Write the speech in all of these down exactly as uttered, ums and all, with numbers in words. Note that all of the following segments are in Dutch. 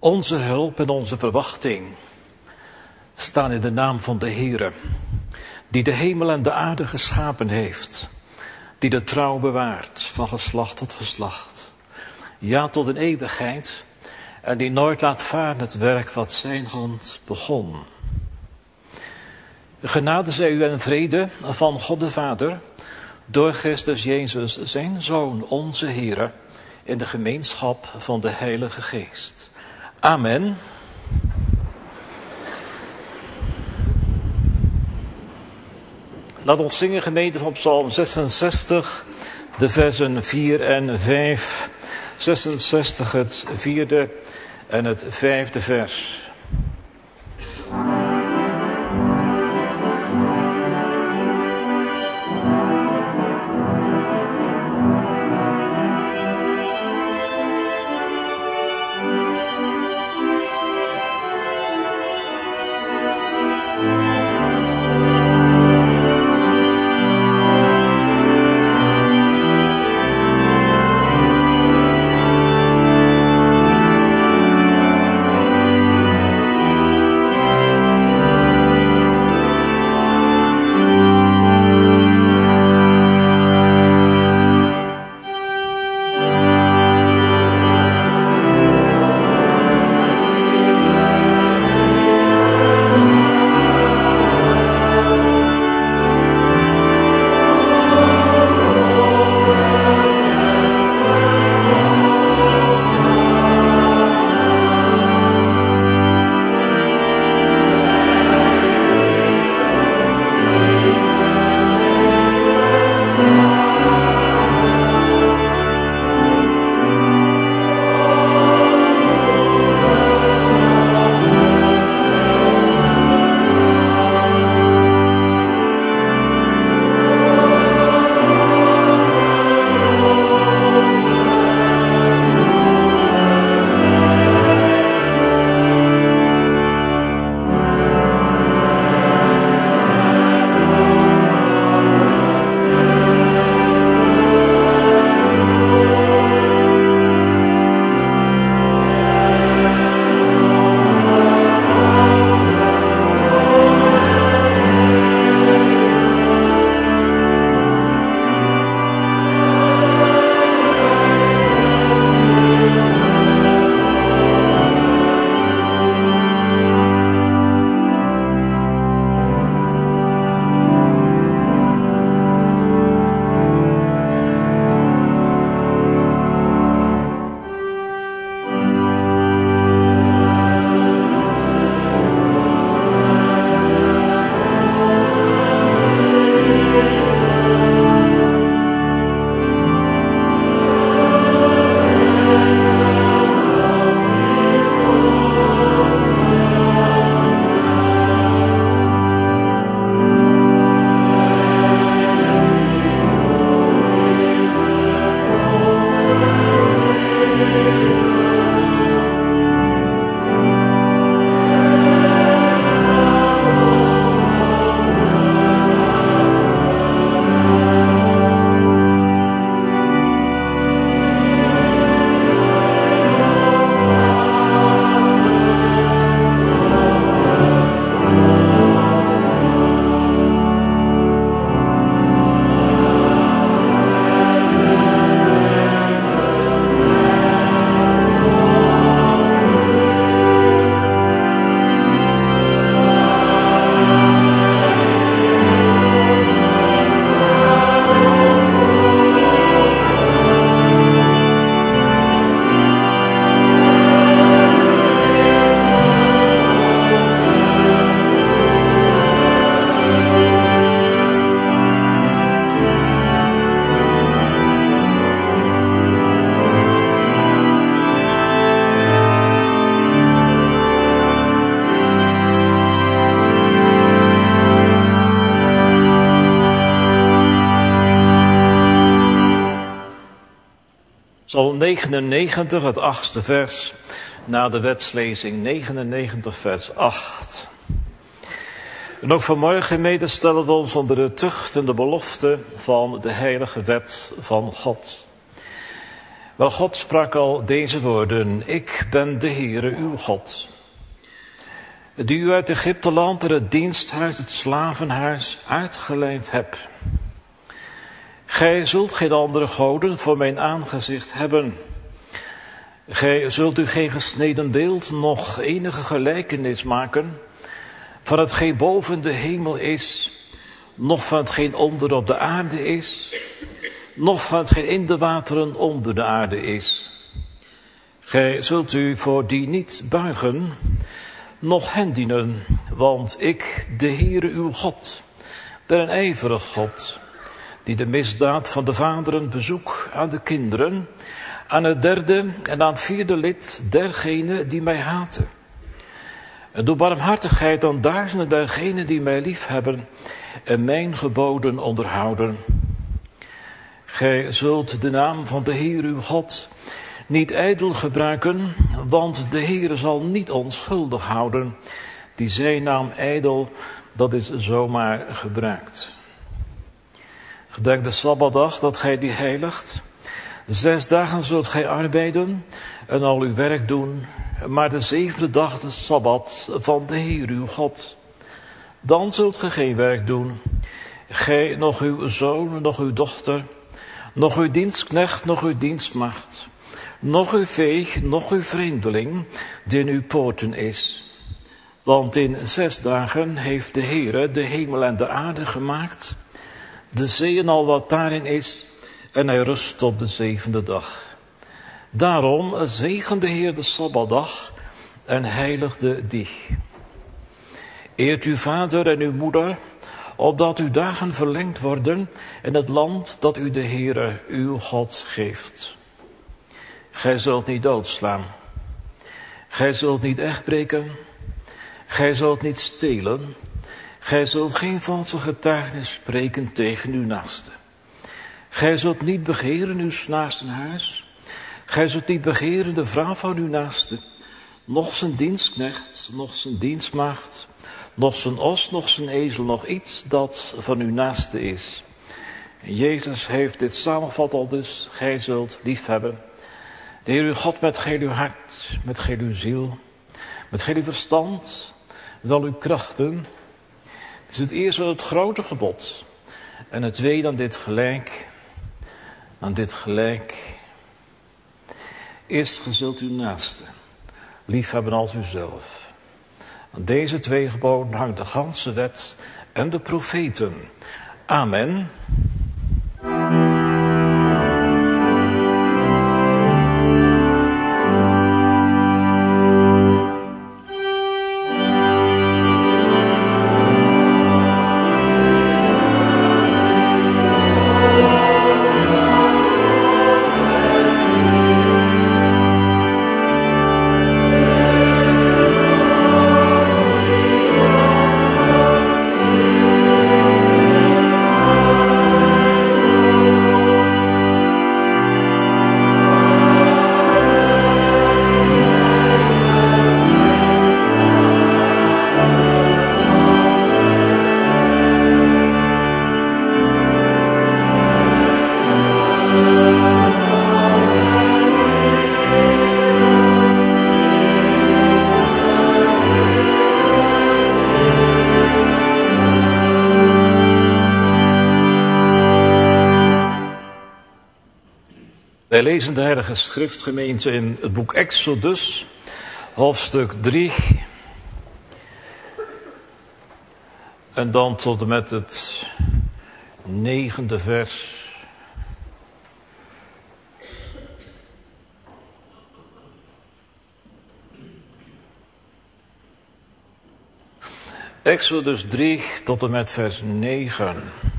Onze hulp en onze verwachting staan in de naam van de Heere, die de hemel en de aarde geschapen heeft, die de trouw bewaart van geslacht tot geslacht, ja tot een eeuwigheid, en die nooit laat varen het werk wat zijn hand begon. Genade zij u en vrede van God de Vader, door Christus Jezus zijn Zoon, onze Heere, in de gemeenschap van de Heilige Geest. Amen. Laat ons zingen, gemeente, van Psalm zesenzestig, de versen vier en vijf. zesenzestig, het vierde en het vijfde vers. Psalm negenennegentig, het achtste vers, na de wetslezing negenennegentig vers acht. En ook vanmorgen mede stellen we ons onder de tucht en de belofte van de heilige wet van God. Wel, God sprak al deze woorden: ik ben de Heere uw God, die u uit Egypteland en het diensthuis, het slavenhuis, uitgeleid heb. Gij zult geen andere goden voor mijn aangezicht hebben. Gij zult u geen gesneden beeld, nog enige gelijkenis maken van hetgeen boven de hemel is, nog van hetgeen onder op de aarde is, nog van hetgeen in de wateren onder de aarde is. Gij zult u voor die niet buigen, nog hen dienen, want ik, de Heere uw God, ben een ijverig God, die de misdaad van de vaderen bezoek aan de kinderen, aan het derde en aan het vierde lid dergenen die mij haten. En doe barmhartigheid aan duizenden dergenen die mij lief hebben en mijn geboden onderhouden. Gij zult de naam van de Heer uw God niet ijdel gebruiken, want de Heer zal niet onschuldig houden, die zijn naam ijdel, dat is zomaar gebruikt. Gedenk de Sabbatdag, dat gij die heiligt. Zes dagen zult gij arbeiden en al uw werk doen, maar de zevende dag de Sabbat van de Heer uw God. Dan zult gij geen werk doen, gij, nog uw zoon, nog uw dochter, nog uw dienstknecht, nog uw dienstmaagd, nog uw vee, nog uw vreemdeling, die in uw poorten is. Want in zes dagen heeft de Heere de hemel en de aarde gemaakt, de zee en al wat daarin is, en hij rust op de zevende dag. Daarom zegen de Heer de Sabbatdag en heiligde die. Eert uw vader en uw moeder, opdat uw dagen verlengd worden in het land dat u de Heere uw God geeft. Gij zult niet doodslaan. Gij zult niet echtbreken. Gij zult niet stelen. Gij zult geen valse getuigenis spreken tegen uw naaste. Gij zult niet begeren uw naasten huis. Gij zult niet begeren de vrouw van uw naaste, noch zijn dienstknecht, noch zijn dienstmaagd, noch zijn os, noch zijn ezel, nog iets dat van uw naaste is. En Jezus heeft dit samengevat al dus: gij zult liefhebben de Heer uw God met geheel uw hart, met geheel uw ziel, met geheel uw verstand, met al uw krachten. Het is het eerste het grote gebod. En het tweede aan dit gelijk, aan dit gelijk, is: ge zult uw naaste liefhebben als uzelf. Aan deze twee geboden hangt de ganse wet en de profeten. Amen. Wij lezen de Heilige Schriftgemeente in het boek Exodus, hoofdstuk drie. En dan tot en met het negende vers. Exodus drie tot en met vers negen.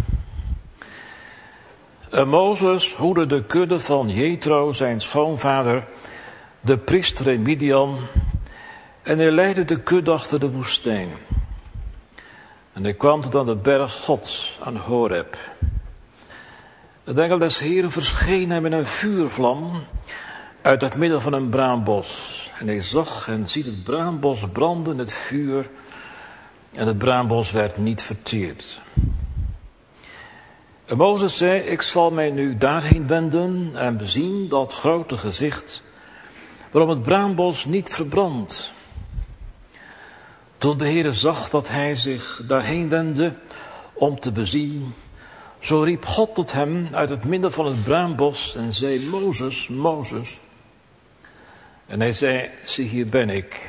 En Mozes hoedde de kudde van Jethro, zijn schoonvader, de priester in Midian, en hij leidde de kudde achter de woestijn. En hij kwam tot aan de berg Gods, aan Horeb. De engel des Heeren verscheen hem in een vuurvlam uit het midden van een braambos. En hij zag en ziet het braambos branden in het vuur, en het braambos werd niet verteerd. En Mozes zei, ik zal mij nu daarheen wenden en bezien dat grote gezicht, waarom het braambos niet verbrandt. Toen de Heere zag dat hij zich daarheen wendde om te bezien, zo riep God tot hem uit het midden van het braambos en zei, Mozes, Mozes. En hij zei, zie hier ben ik.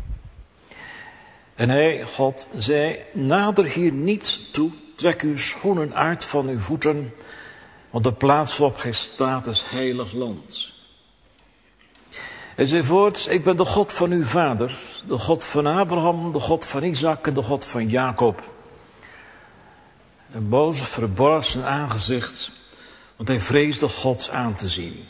En hij, God, zei, nader hier niet toe, trek uw schoenen uit van uw voeten, want de plaats waarop gij staat is heilig land. Hij zei voorts, ik ben de God van uw vader, de God van Abraham, de God van Isaac en de God van Jacob. En Mozes verborg zijn aangezicht, want hij vreesde God aan te zien.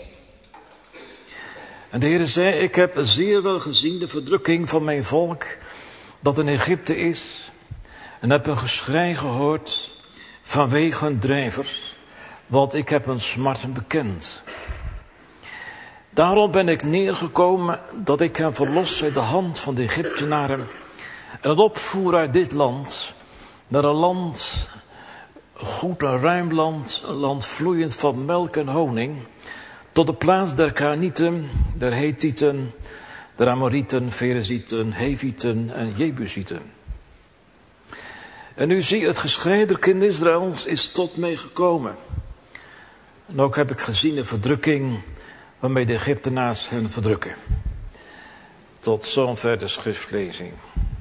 En de Heere zei, ik heb zeer wel gezien de verdrukking van mijn volk, dat in Egypte is, en heb een geschrei gehoord vanwege hun drijvers, want ik heb hun smarten bekend. Daarom ben ik neergekomen dat ik hen verlos uit de hand van de Egyptenaren en het opvoer uit dit land naar een land, goed en ruim land, een land vloeiend van melk en honing, tot de plaats der Kanaanieten, der Hethieten, der Amorieten, Ferezieten, Hevieten en Jebusieten. En nu zie, het geschrei der kinderen Israëls is tot mij gekomen. En ook heb ik gezien de verdrukking waarmee de Egyptenaars hen verdrukken. Tot zover de schriftlezing.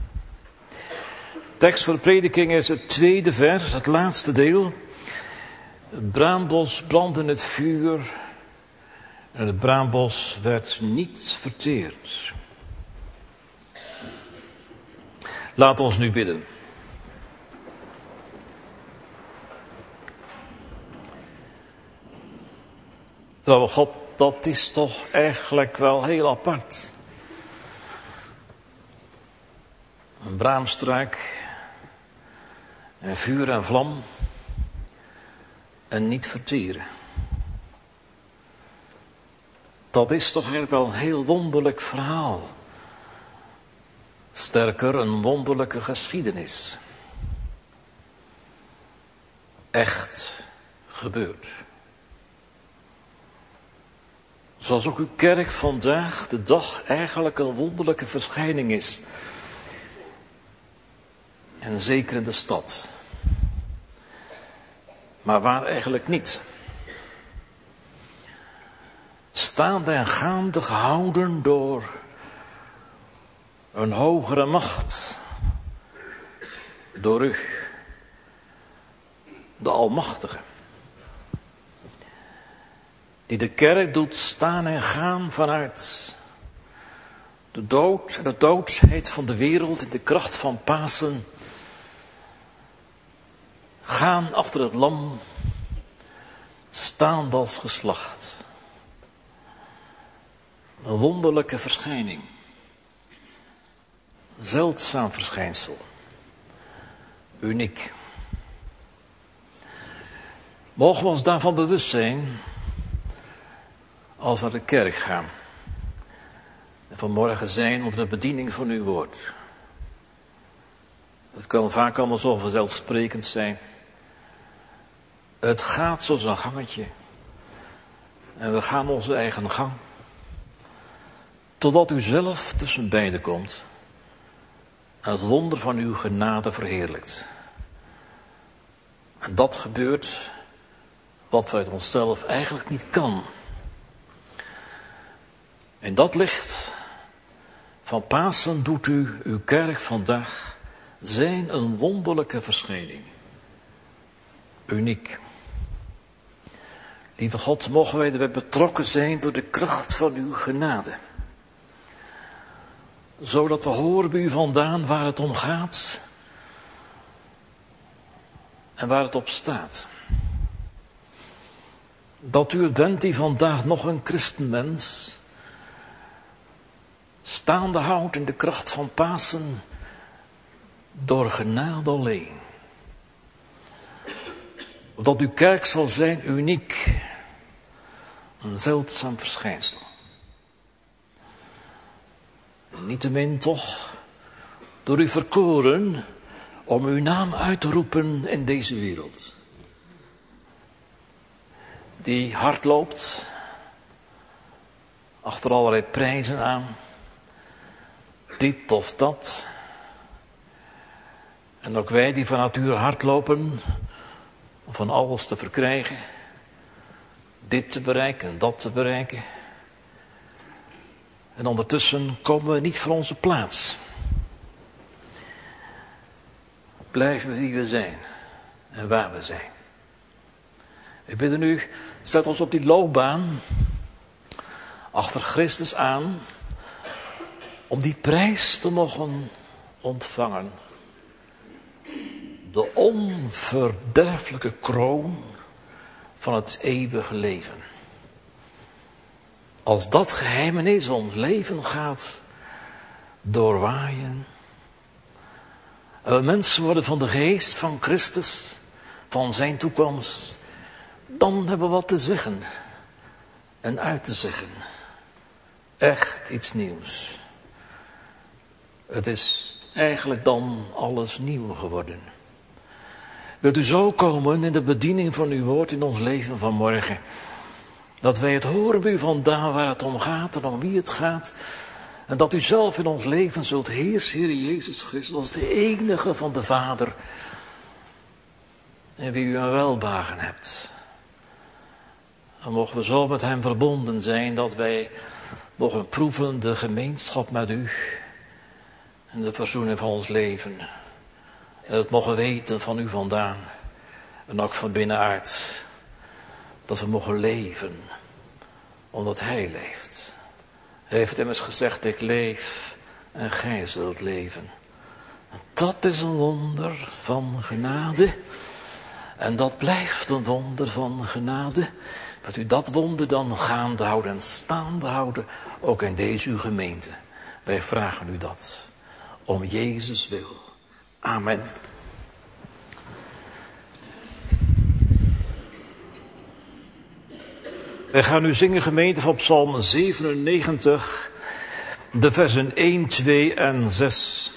Tekst voor de prediking is het tweede vers, het laatste deel. Het braambos brandde in het vuur en het braambos werd niet verteerd. Laat ons nu bidden. Trouwe God, dat is toch eigenlijk wel heel apart. Een braamstruik, en vuur en vlam, en niet verteren. Dat is toch eigenlijk wel een heel wonderlijk verhaal. Sterker, een wonderlijke geschiedenis. Echt gebeurd. Zoals ook uw kerk vandaag de dag eigenlijk een wonderlijke verschijning is. En zeker in de stad. Maar waar eigenlijk niet. Staande en gaande gehouden door een hogere macht. Door u. De Almachtige. Die de kerk doet staan en gaan vanuit de dood en de doodsheid van de wereld in de kracht van Pasen. Gaan achter het lam, staan als geslacht. Een wonderlijke verschijning. Zeldzaam verschijnsel. Uniek. Mogen we ons daarvan bewust zijn als we naar de kerk gaan. En vanmorgen zijn onder de bediening van uw woord. Het kan vaak allemaal zo vanzelfsprekend zijn. Het gaat zoals een gangetje. En we gaan onze eigen gang. Totdat u zelf tussen beiden komt. En het wonder van uw genade verheerlijkt. En dat gebeurt wat uit onszelf eigenlijk niet kan. In dat licht van Pasen doet u uw kerk vandaag zijn een wonderlijke verschijning. Uniek. Lieve God, mogen wij erbij betrokken zijn door de kracht van uw genade. Zodat we horen bij u vandaan waar het om gaat. En waar het op staat. Dat u het bent die vandaag nog een christenmens staande houdt in de kracht van Pasen door genade alleen. Dat uw kerk zal zijn uniek, een zeldzaam verschijnsel. Niettemin toch door u verkoren om uw naam uit te roepen in deze wereld. die hard loopt, achter allerlei prijzen aan, dit of dat. En ook wij die van nature hard lopen, om van alles te verkrijgen, dit te bereiken en dat te bereiken. En ondertussen komen we niet van onze plaats. Blijven we wie we zijn en waar we zijn. Ik bid u, zet ons op die loopbaan achter Christus aan, om die prijs te mogen ontvangen. De onverderfelijke kroon van het eeuwige leven. Als dat geheimenis ons leven gaat doorwaaien. En we mensen worden van de geest van Christus, van zijn toekomst. Dan hebben we wat te zeggen en uit te zeggen. Echt iets nieuws. Het is eigenlijk dan alles nieuw geworden. Wilt u zo komen in de bediening van uw woord in ons leven van morgen. Dat wij het horen bij u vandaan waar het om gaat en om wie het gaat. En dat u zelf in ons leven zult heersen, Heer Jezus Christus, als de enige van de Vader. En wie u een welbehagen hebt. En mogen we zo met hem verbonden zijn dat wij mogen proeven de gemeenschap met u. En de verzoening van ons leven. En het mogen weten van u vandaan. En ook van binnenaard. Dat we mogen leven. Omdat hij leeft. Hij heeft immers gezegd, ik leef en gij zult leven. En dat is een wonder van genade. En dat blijft een wonder van genade. Dat u dat wonder dan gaande houden en staande houden. Ook in deze uw gemeente. Wij vragen u dat. Om Jezus wil. Amen. Wij gaan nu zingen, gemeente, van Psalm zevenennegentig, de versen één, twee en zes.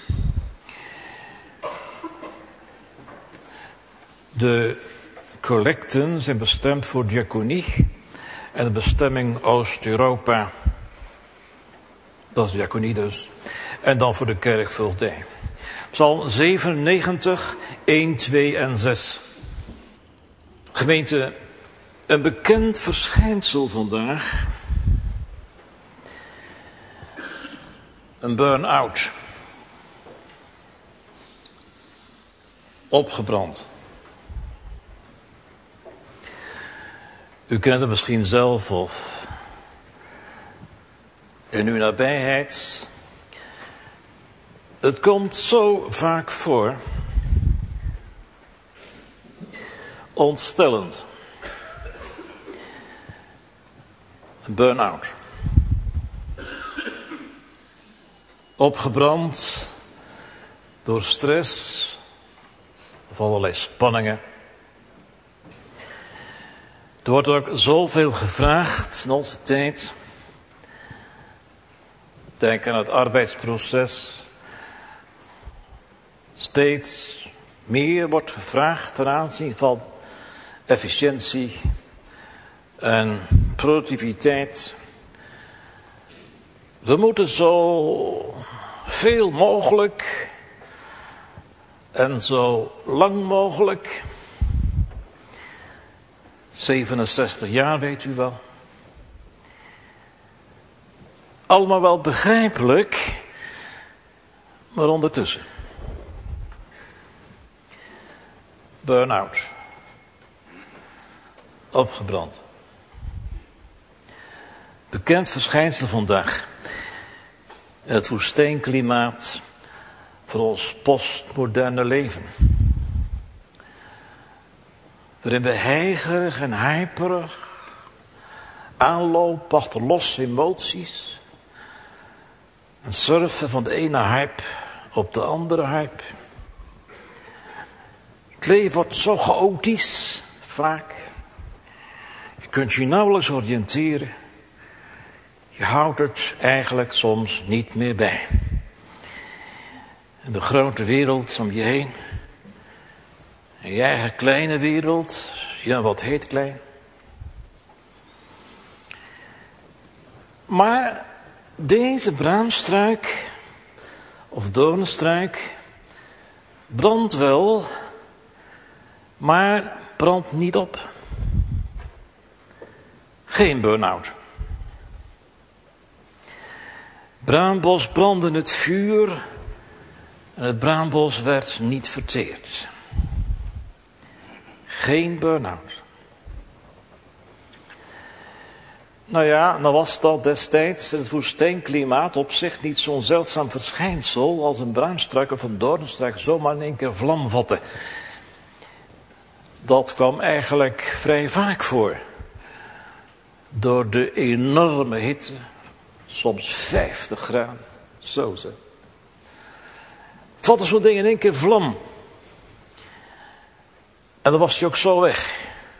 De collecten zijn bestemd voor diaconie en de bestemming Oost-Europa. Dat is diaconie dus. En dan voor de kerkvoogdij. Psalm zevenennegentig, één, twee en zes. Gemeente, een bekend verschijnsel vandaag. Een burn-out. Opgebrand. U kent het misschien zelf of in uw nabijheid. Het komt zo vaak voor. Ontstellend. Een burn-out. Opgebrand door stress of allerlei spanningen. Er wordt ook zoveel gevraagd in onze tijd. Denk aan het arbeidsproces. Steeds meer wordt gevraagd ten aanzien van efficiëntie en productiviteit. We moeten zo veel mogelijk en zo lang mogelijk. zevenenzestig jaar, weet u wel. Allemaal wel begrijpelijk, maar ondertussen. Burn-out. Opgebrand. Bekend verschijnsel vandaag. In het woestijnklimaat van ons postmoderne leven. Waarin we heigerig en hyperig aanlopen achter losse emoties. En surfen van de ene hype op de andere hype. Het leven wordt zo chaotisch, vaak. Je kunt je nauwelijks oriënteren. Je houdt het eigenlijk soms niet meer bij. En de grote wereld om je heen. En je eigen kleine wereld, ja, wat heet klein? Maar deze braamstruik of doornstruik brandt wel, maar brandt niet op. Geen burn-out. Braambos brandde in het vuur en het braambos werd niet verteerd. Geen burn-out. Nou ja, nou was dat destijds in het woestijnklimaat op zich niet zo'n zeldzaam verschijnsel als een braamstruik of een doornstruik zomaar in één keer vlam vatte. Dat kwam eigenlijk vrij vaak voor. Door de enorme hitte, soms vijftig graden, zo zeg. Vatte zo'n ding in één keer vlam. En dan was hij ook zo weg.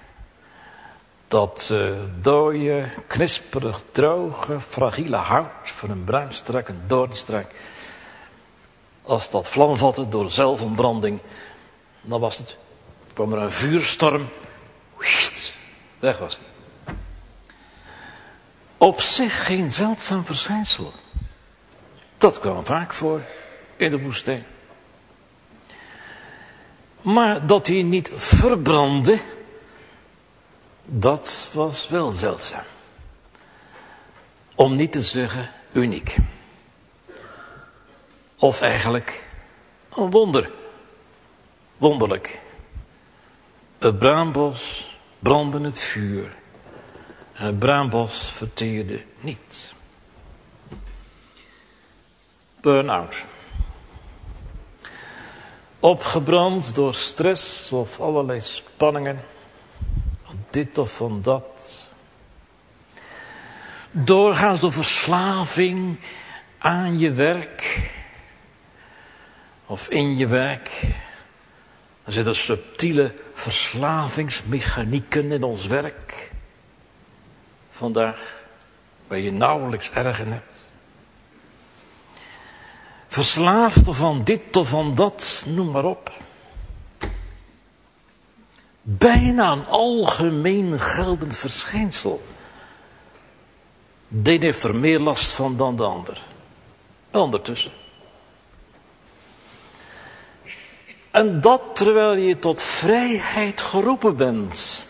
Dat uh, dode, knisperig, droge, fragiele hout van een braamstruik, een doornstruik. Als dat vlam vatte door zelfontbranding, dan was het. Kwam er een vuurstorm. Weg was het. Op zich geen zeldzaam verschijnsel. Dat kwam vaak voor in de woestijn. Maar dat hij niet verbrandde, dat was wel zeldzaam. Om niet te zeggen uniek. Of eigenlijk een wonder. Wonderlijk. Het braambos brandde in het vuur. En het braambos verteerde niet. Burn-out. Opgebrand door stress of allerlei spanningen. Van dit of van dat. Doorgaans door verslaving aan je werk. Of in je werk. Er zitten subtiele verslavingsmechanieken in ons werk. Vandaag waar je nauwelijks erg in hebt. Verslaafd of van dit of van dat, noem maar op. Bijna een algemeen geldend verschijnsel. De een heeft er meer last van dan de ander. Ondertussen. En dat terwijl je tot vrijheid geroepen bent.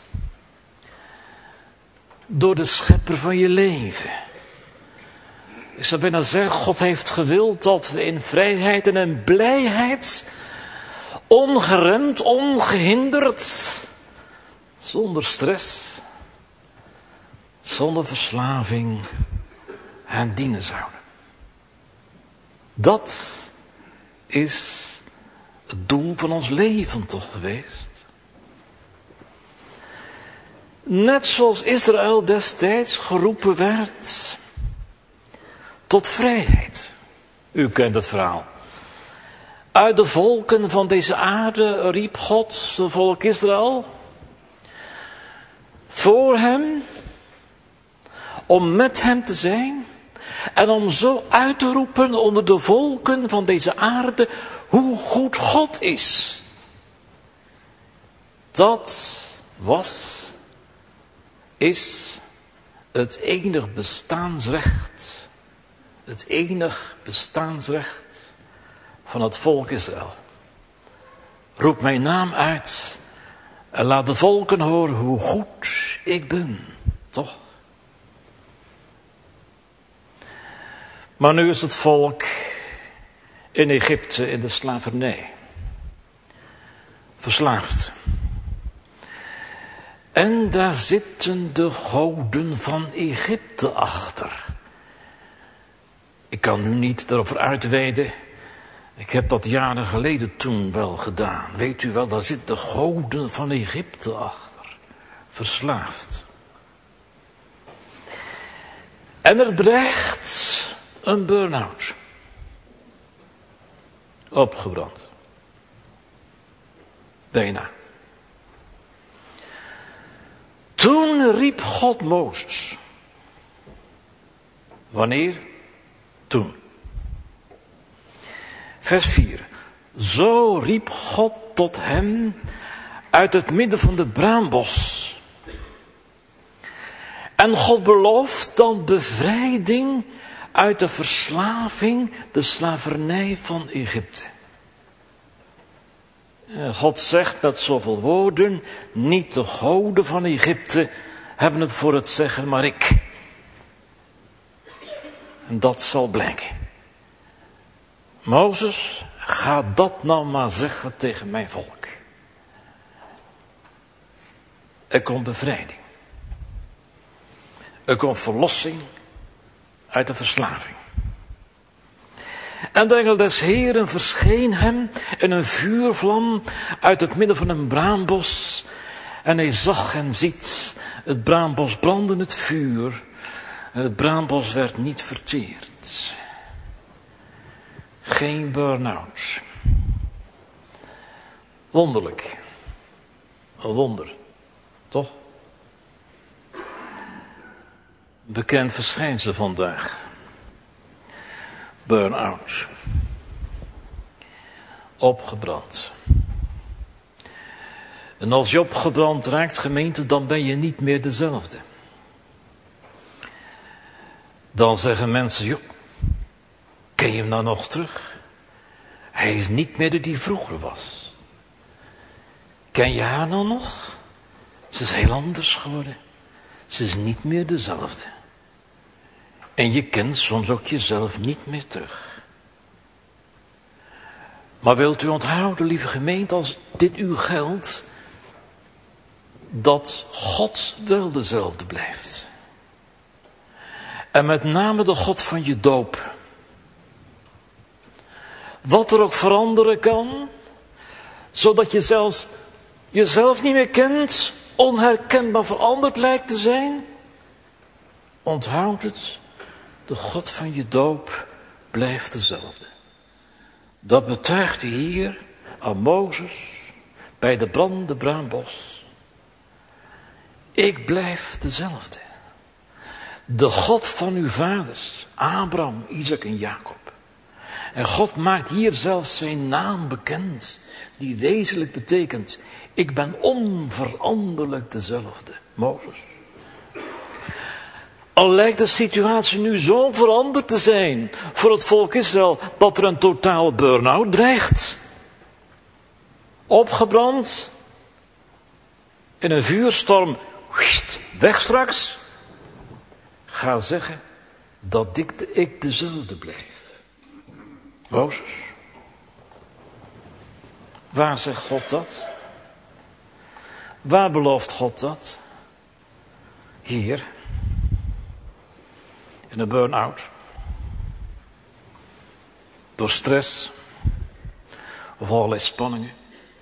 Door de schepper van je leven. Ik zou bijna zeggen, God heeft gewild dat we in vrijheid en in blijheid, ongeremd, ongehinderd, zonder stress, zonder verslaving, hem dienen zouden. Dat is het doel van ons leven toch geweest. Net zoals Israël destijds geroepen werd tot vrijheid. U kent het verhaal. Uit de volken van deze aarde riep God het volk Israël voor hem, om met hem te zijn en om zo uit te roepen onder de volken van deze aarde hoe goed God is. Dat was, is het enig bestaansrecht. Het enig bestaansrecht van het volk Israël. Roep mijn naam uit en laat de volken horen hoe goed ik ben. Toch? Maar nu is het volk in Egypte in de slavernij. Verslaafd. En daar zitten de goden van Egypte achter. Ik kan nu niet erover uitweiden. Ik heb dat jaren geleden toen wel gedaan. Weet u wel, daar zitten de goden van Egypte achter. Verslaafd. En er dreigt een burn-out. Opgebrand. Bijna. Toen riep God Mozes. Wanneer? Toen. Vers vier. Zo riep God tot hem uit het midden van de braambos. En God belooft dan bevrijding uit de verslaving, de slavernij van Egypte. God zegt met zoveel woorden, niet de goden van Egypte hebben het voor het zeggen, maar ik. En dat zal blijken. Mozes, ga dat nou maar zeggen tegen mijn volk. Er komt bevrijding. Er komt verlossing uit de verslaving. En de engel des Heeren verscheen hem in een vuurvlam uit het midden van een braambos. En hij zag en ziet, het braambos brandde het vuur. En het braambos werd niet verteerd. Geen burn-out. Wonderlijk. Een wonder. Toch? Bekend verschijnsel vandaag. Burn-out. Opgebrand. En als je opgebrand raakt, gemeente, dan ben je niet meer dezelfde. Dan zeggen mensen, joh, ken je hem nou nog terug? Hij is niet meer de die vroeger was. Ken je haar nou nog? Ze is heel anders geworden. Ze is niet meer dezelfde. En je kent soms ook jezelf niet meer terug. Maar wilt u onthouden, lieve gemeente, als dit u geldt, dat God wel dezelfde blijft. En met name de God van je doop. Wat er ook veranderen kan, zodat je zelfs jezelf niet meer kent, onherkenbaar veranderd lijkt te zijn. Onthoud het, de God van je doop blijft dezelfde. Dat betuigt hij hier aan Mozes bij de brandende braambos. Ik blijf dezelfde. De God van uw vaders, Abraham, Isaac en Jacob. En God maakt hier zelfs zijn naam bekend, die wezenlijk betekent, ik ben onveranderlijk dezelfde, Mozes. Al lijkt de situatie nu zo veranderd te zijn voor het volk Israël, dat er een totale burn-out dreigt. Opgebrand, in een vuurstorm, weg straks. Ga zeggen dat ik, de, ik dezelfde blijf. Mozes. Waar zegt God dat? Waar belooft God dat? Hier. In een burn-out. Door stress. Of allerlei spanningen.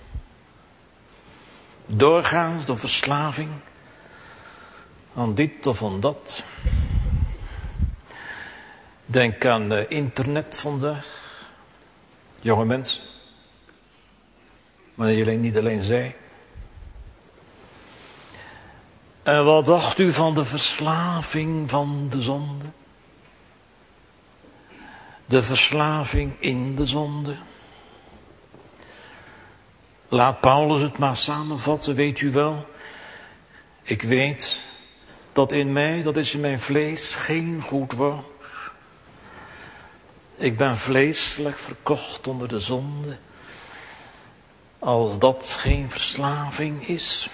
Doorgaans door verslaving. Aan dit of aan dat. Denk aan uh, internet vandaag. Jonge mensen. Maar niet alleen zij. En wat dacht u van de verslaving van de zonde? De verslaving in de zonde. Laat Paulus het maar samenvatten, weet u wel. Ik weet dat in mij, dat is in mijn vlees, geen goed woont. Ik ben vleeselijk verkocht onder de zonde. Als dat geen verslaving is.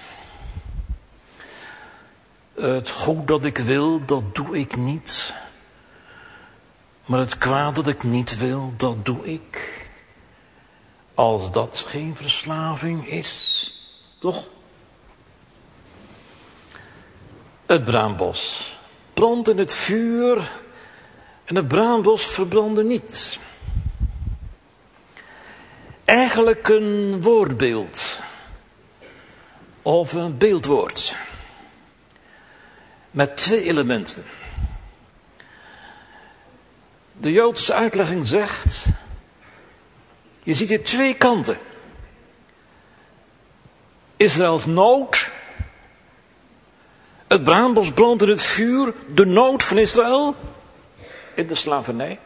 Het goed dat ik wil, dat doe ik niet. Maar het kwaad dat ik niet wil, dat doe ik. Als dat geen verslaving is, toch? Het braambos brandt in het vuur en het braambos verbrandde niet. Eigenlijk een woordbeeld of een beeldwoord met twee elementen. De Joodse uitlegging zegt, je ziet hier twee kanten. Israëls nood, het braambos brandt in het vuur, de nood van Israël in de slavernij.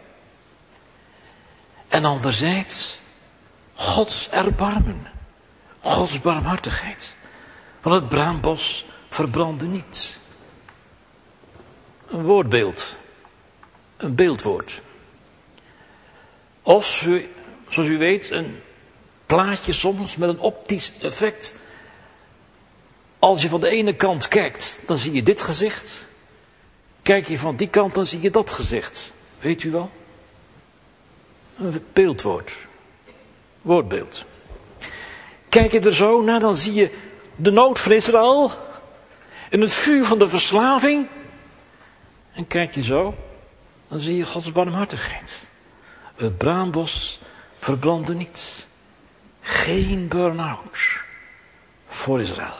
En anderzijds Gods erbarmen, Gods barmhartigheid. Want het braambos verbrandde niet. een woordbeeld. Een beeldwoord. Of, zoals u weet, een plaatje soms met een optisch effect. Als je van de ene kant kijkt, dan zie je dit gezicht. Kijk je van die kant, dan zie je dat gezicht. Weet u wel? Een beeldwoord. Woordbeeld. Kijk je er zo naar, dan zie je de nood van Israël. En het vuur van de verslaving. En kijk je zo, dan zie je Gods barmhartigheid. Het braambos verbrandde niet. Geen burn-out voor Israël.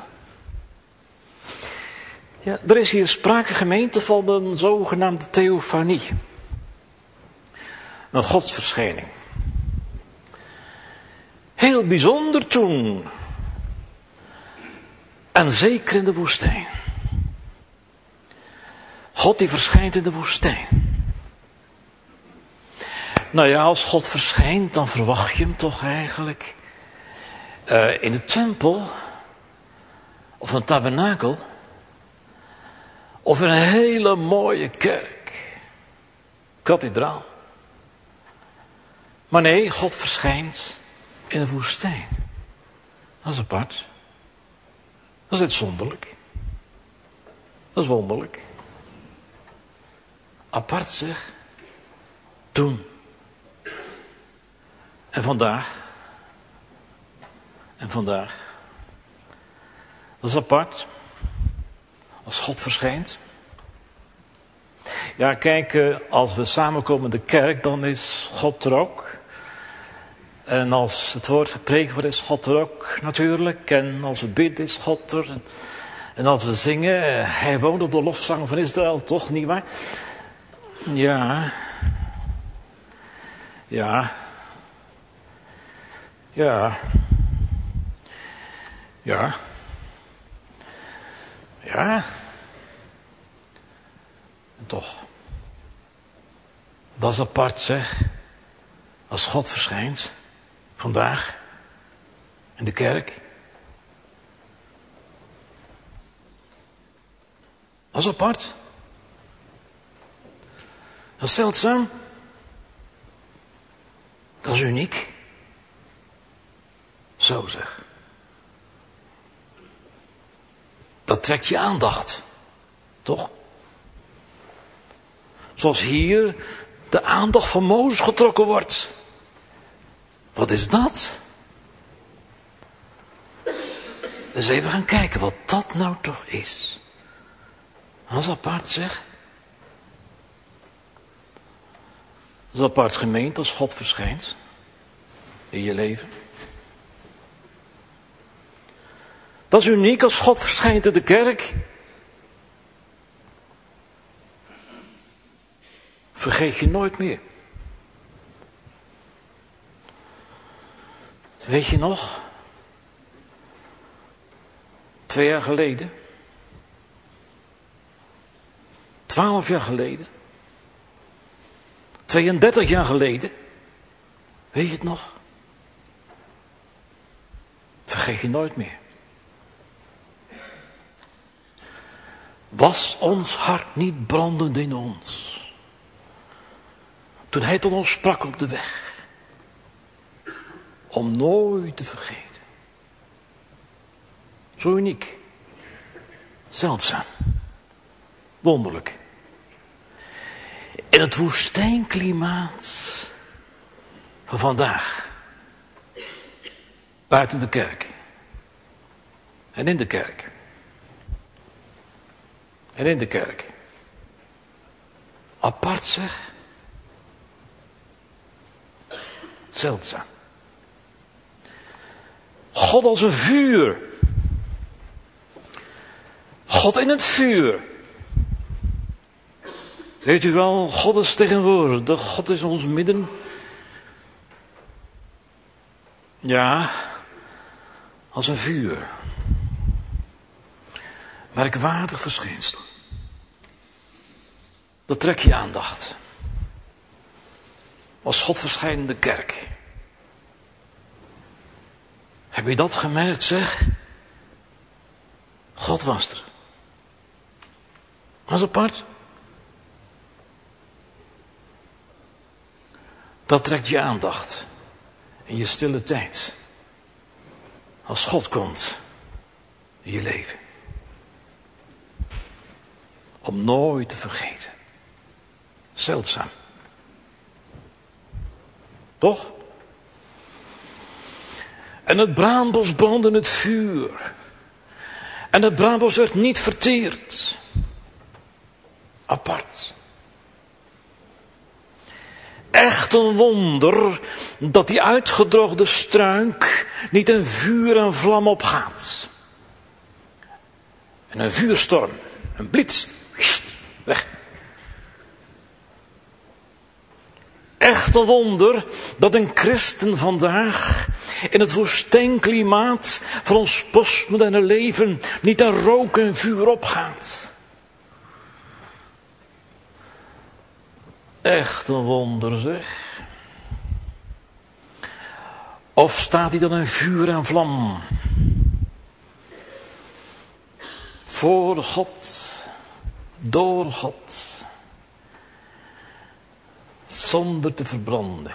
Ja, er is hier sprake, gemeente, van een zogenaamde theofanie. Een godsverschijning. Heel bijzonder toen. En zeker in de woestijn. God die verschijnt in de woestijn. Nou ja, als God verschijnt, dan verwacht je hem toch eigenlijk uh, in de tempel. Of een tabernakel. Of in een hele mooie kerk. Kathedraal. Maar nee, God verschijnt in de woestijn. Dat is apart. Dat is uitzonderlijk. Dat is wonderlijk. Apart zeg. Toen. En vandaag. En vandaag. Dat is apart. Als God verschijnt. Ja, kijk, als we samenkomen in de kerk, dan is God er ook. En als het woord gepreekt wordt, is God er ook natuurlijk. En als we bidden, is God er. En, en als we zingen, hij woont op de lofzang van Israël, toch, nietwaar? Ja. Ja. Ja. Ja. Ja. En toch. Dat is apart zeg. Als God verschijnt. Vandaag. In de kerk. Dat is apart. Dat is zeldzaam. Dat is uniek. Zo zeg. Dat trekt je aandacht. Toch? Zoals hier de aandacht van Mozes getrokken wordt. Wat is dat? Dus even gaan kijken wat dat nou toch is. Dat is apart zeg. Dat is apart gemeente als God verschijnt. In je leven. Dat is uniek als God verschijnt in de kerk. Vergeet je nooit meer. Weet je nog? Twee jaar geleden. Twaalf jaar geleden. Tweeëndertig jaar geleden. Weet je het nog? Vergeet je nooit meer. Was ons hart niet brandend in ons? Toen hij tot ons sprak op de weg. Om nooit te vergeten. Zo uniek. Zeldzaam. Wonderlijk. In het woestijnklimaat van vandaag. Buiten de kerk. En in de kerk. En in de kerk. Apart zeg. Zeldzaam. God als een vuur. God in het vuur. Weet u wel, God is tegenwoordig. God is in ons midden. Ja, als een vuur. Merkwaardig verschijnsel. Dat trekt je aandacht. Als God verschijnt in de kerk. Heb je dat gemerkt, zeg? God was er. Was apart. Dat trekt je aandacht in je stille tijd. Als God komt in je leven. Om nooit te vergeten. Zeldzaam. Toch? En het braambos brandde in het vuur. En het braambos werd niet verteerd. Apart. Echt een wonder dat die uitgedroogde struik niet in vuur en vlam opgaat. En een vuurstorm, een blits, weg. Echt een wonder dat een christen vandaag in het woestijnklimaat van ons postmoderne leven niet in rook en vuur opgaat. Echt een wonder, zeg. Of staat hij dan in vuur en vlam? Voor God, door God, zonder te verbranden.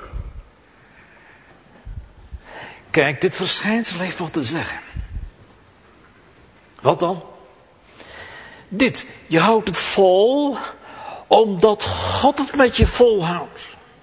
Kijk, dit verschijnsel heeft wat te zeggen. Wat dan? Dit, je houdt het vol omdat God het met je volhoudt.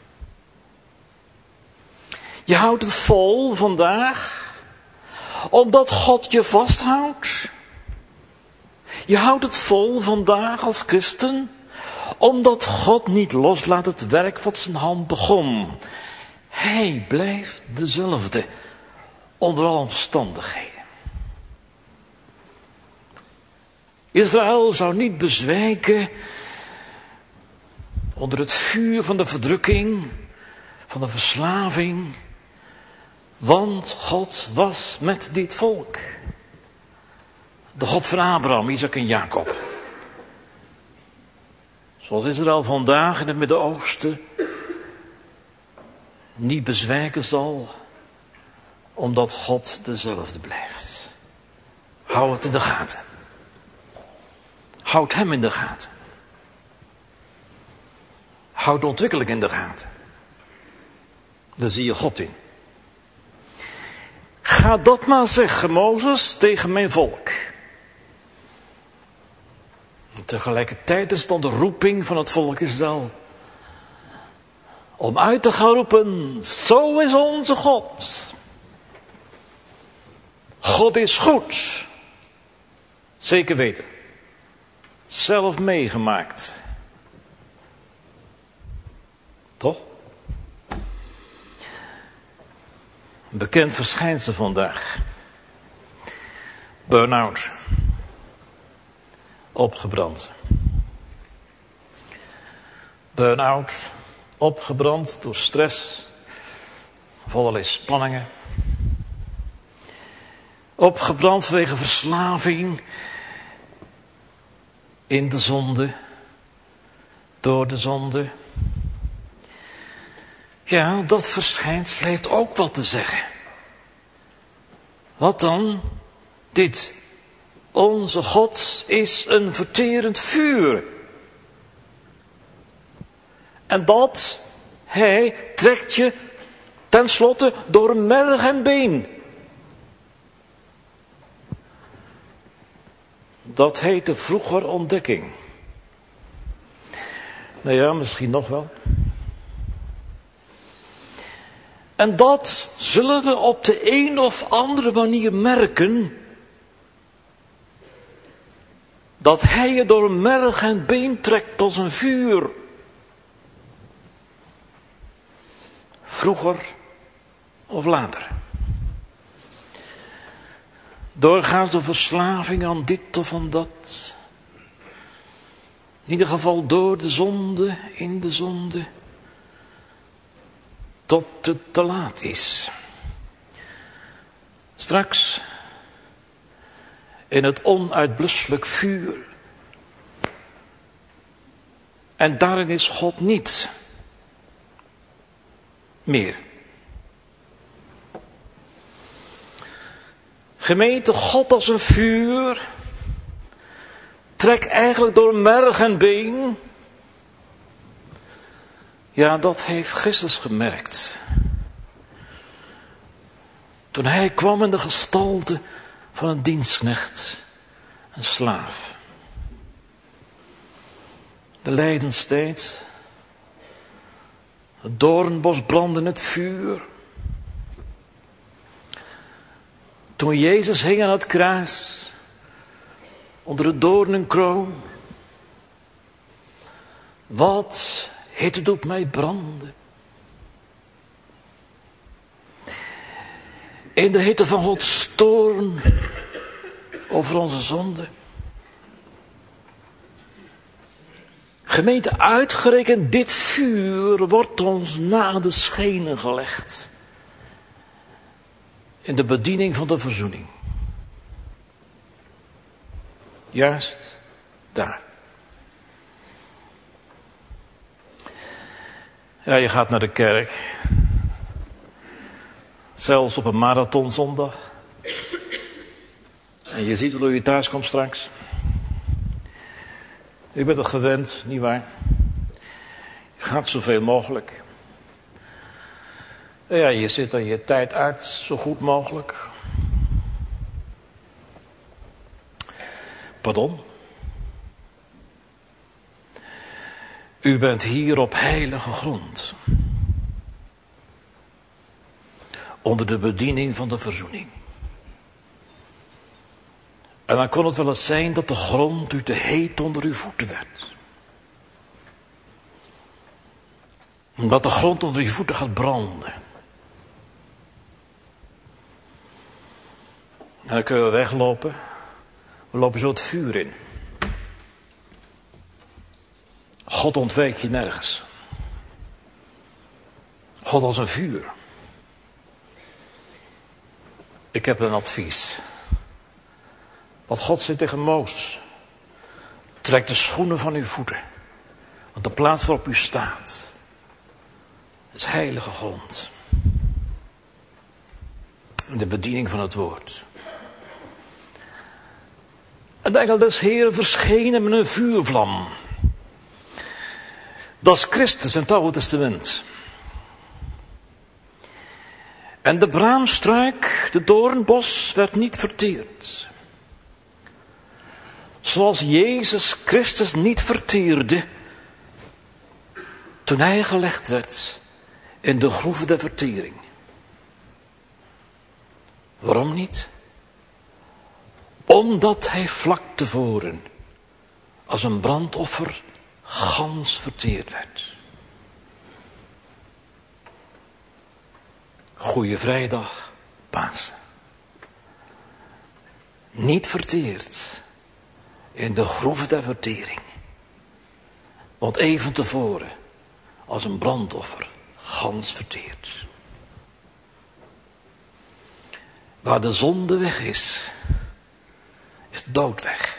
Je houdt het vol vandaag omdat God je vasthoudt. Je houdt het vol vandaag als christen omdat God niet loslaat het werk wat zijn hand begon. Hij blijft dezelfde onder alle omstandigheden. Israël zou niet bezwijken onder het vuur van de verdrukking, van de verslaving, want God was met dit volk. De God van Abraham, Isaac en Jacob. Zoals Israël vandaag in het Midden-Oosten niet bezwijken zal, omdat God dezelfde blijft. Hou het in de gaten. Houd hem in de gaten. Houd de ontwikkeling in de gaten. Daar zie je God in. Ga dat maar zeggen, Mozes, tegen mijn volk. En tegelijkertijd is het dan de roeping van het volk Israël. Om uit te gaan roepen, zo is onze God. God is goed. Zeker weten. Zelf meegemaakt. Toch? Een bekend verschijnsel vandaag. Burn-out. Opgebrand. Burn-out. Opgebrand door stress. Of allerlei spanningen. Opgebrand vanwege verslaving. In de zonde. Door de zonde. Ja, dat verschijnsel heeft ook wat te zeggen. Wat dan? Dit. Onze God is een verterend vuur. En dat, hij trekt je tenslotte door merg en been. Dat heette vroeger ontdekking. Nou ja, misschien nog wel. En dat zullen we op de een of andere manier merken. Dat hij je door merg en been trekt als een vuur. Vroeger of later. Doorgaans de verslaving aan dit of aan dat. In ieder geval door de zonde, in de zonde. Tot het te laat is. Straks in het onuitblusselijk vuur. En daarin is God niet meer. Gemeente, God als een vuur trekt eigenlijk door merg en been. Ja, dat heeft Christus gemerkt. Toen hij kwam in de gestalte van een dienstknecht, een slaaf. De lijdenstijd, het doornbos brandde in het vuur. Toen Jezus hing aan het kruis, onder de doornenkroon. Wat hitte doet mij branden. In de hitte van Gods toorn over onze zonde. Gemeente, uitgerekend dit vuur wordt ons na de schenen gelegd. In de bediening van de verzoening. Juist daar. Ja, je gaat naar de kerk. Zelfs op een marathonzondag. En je ziet hoe je thuis komt straks. Je bent het gewend, nietwaar? Je gaat zoveel mogelijk. Ja, je zit er je tijd uit, zo goed mogelijk. Pardon? U bent hier op heilige grond. Onder de bediening van de verzoening. En dan kon het wel eens zijn dat de grond u te heet onder uw voeten werd. Omdat de grond onder uw voeten gaat branden. En dan kun je weglopen. We lopen zo het vuur in. God ontwijkt je nergens. God als een vuur. Ik heb een advies. Wat God zegt tegen Mozes. Trek de schoenen van uw voeten. Want de plaats waarop u staat is heilige grond. De bediening van het woord. En de engel des Heeren verschenen met een vuurvlam. Dat is Christus in het Oude Testament. En de braamstruik, de doornbos, werd niet verteerd. Zoals Jezus Christus niet verteerde toen hij gelegd werd in de groeve der vertering. Waarom niet? Omdat hij vlak tevoren als een brandoffer gans verteerd werd. Goeie Vrijdag, Pasen. Niet verteerd in de groeve der vertering. Want even tevoren als een brandoffer gans verteerd. Waar de zonde weg is, is de dood weg.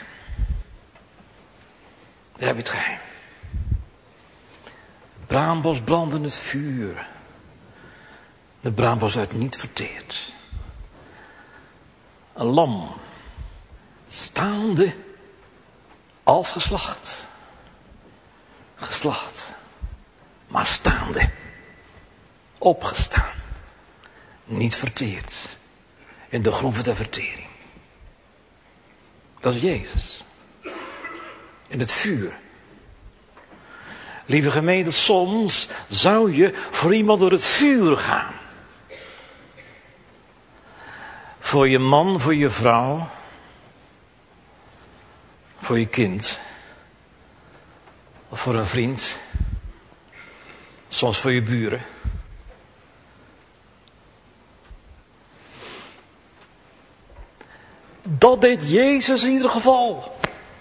Daar heb je het geheim. Het braambos brandde in het vuur. De braambos werd niet verteerd. Een lam, staande als geslacht. Geslacht, maar staande. Opgestaan. Niet verteerd. In de groeve der vertering. Dat is Jezus. In het vuur. Lieve gemeente, soms zou je voor iemand door het vuur gaan. Voor je man, voor je vrouw. Voor je kind. Of voor een vriend. Soms voor je buren. Dat deed Jezus in ieder geval.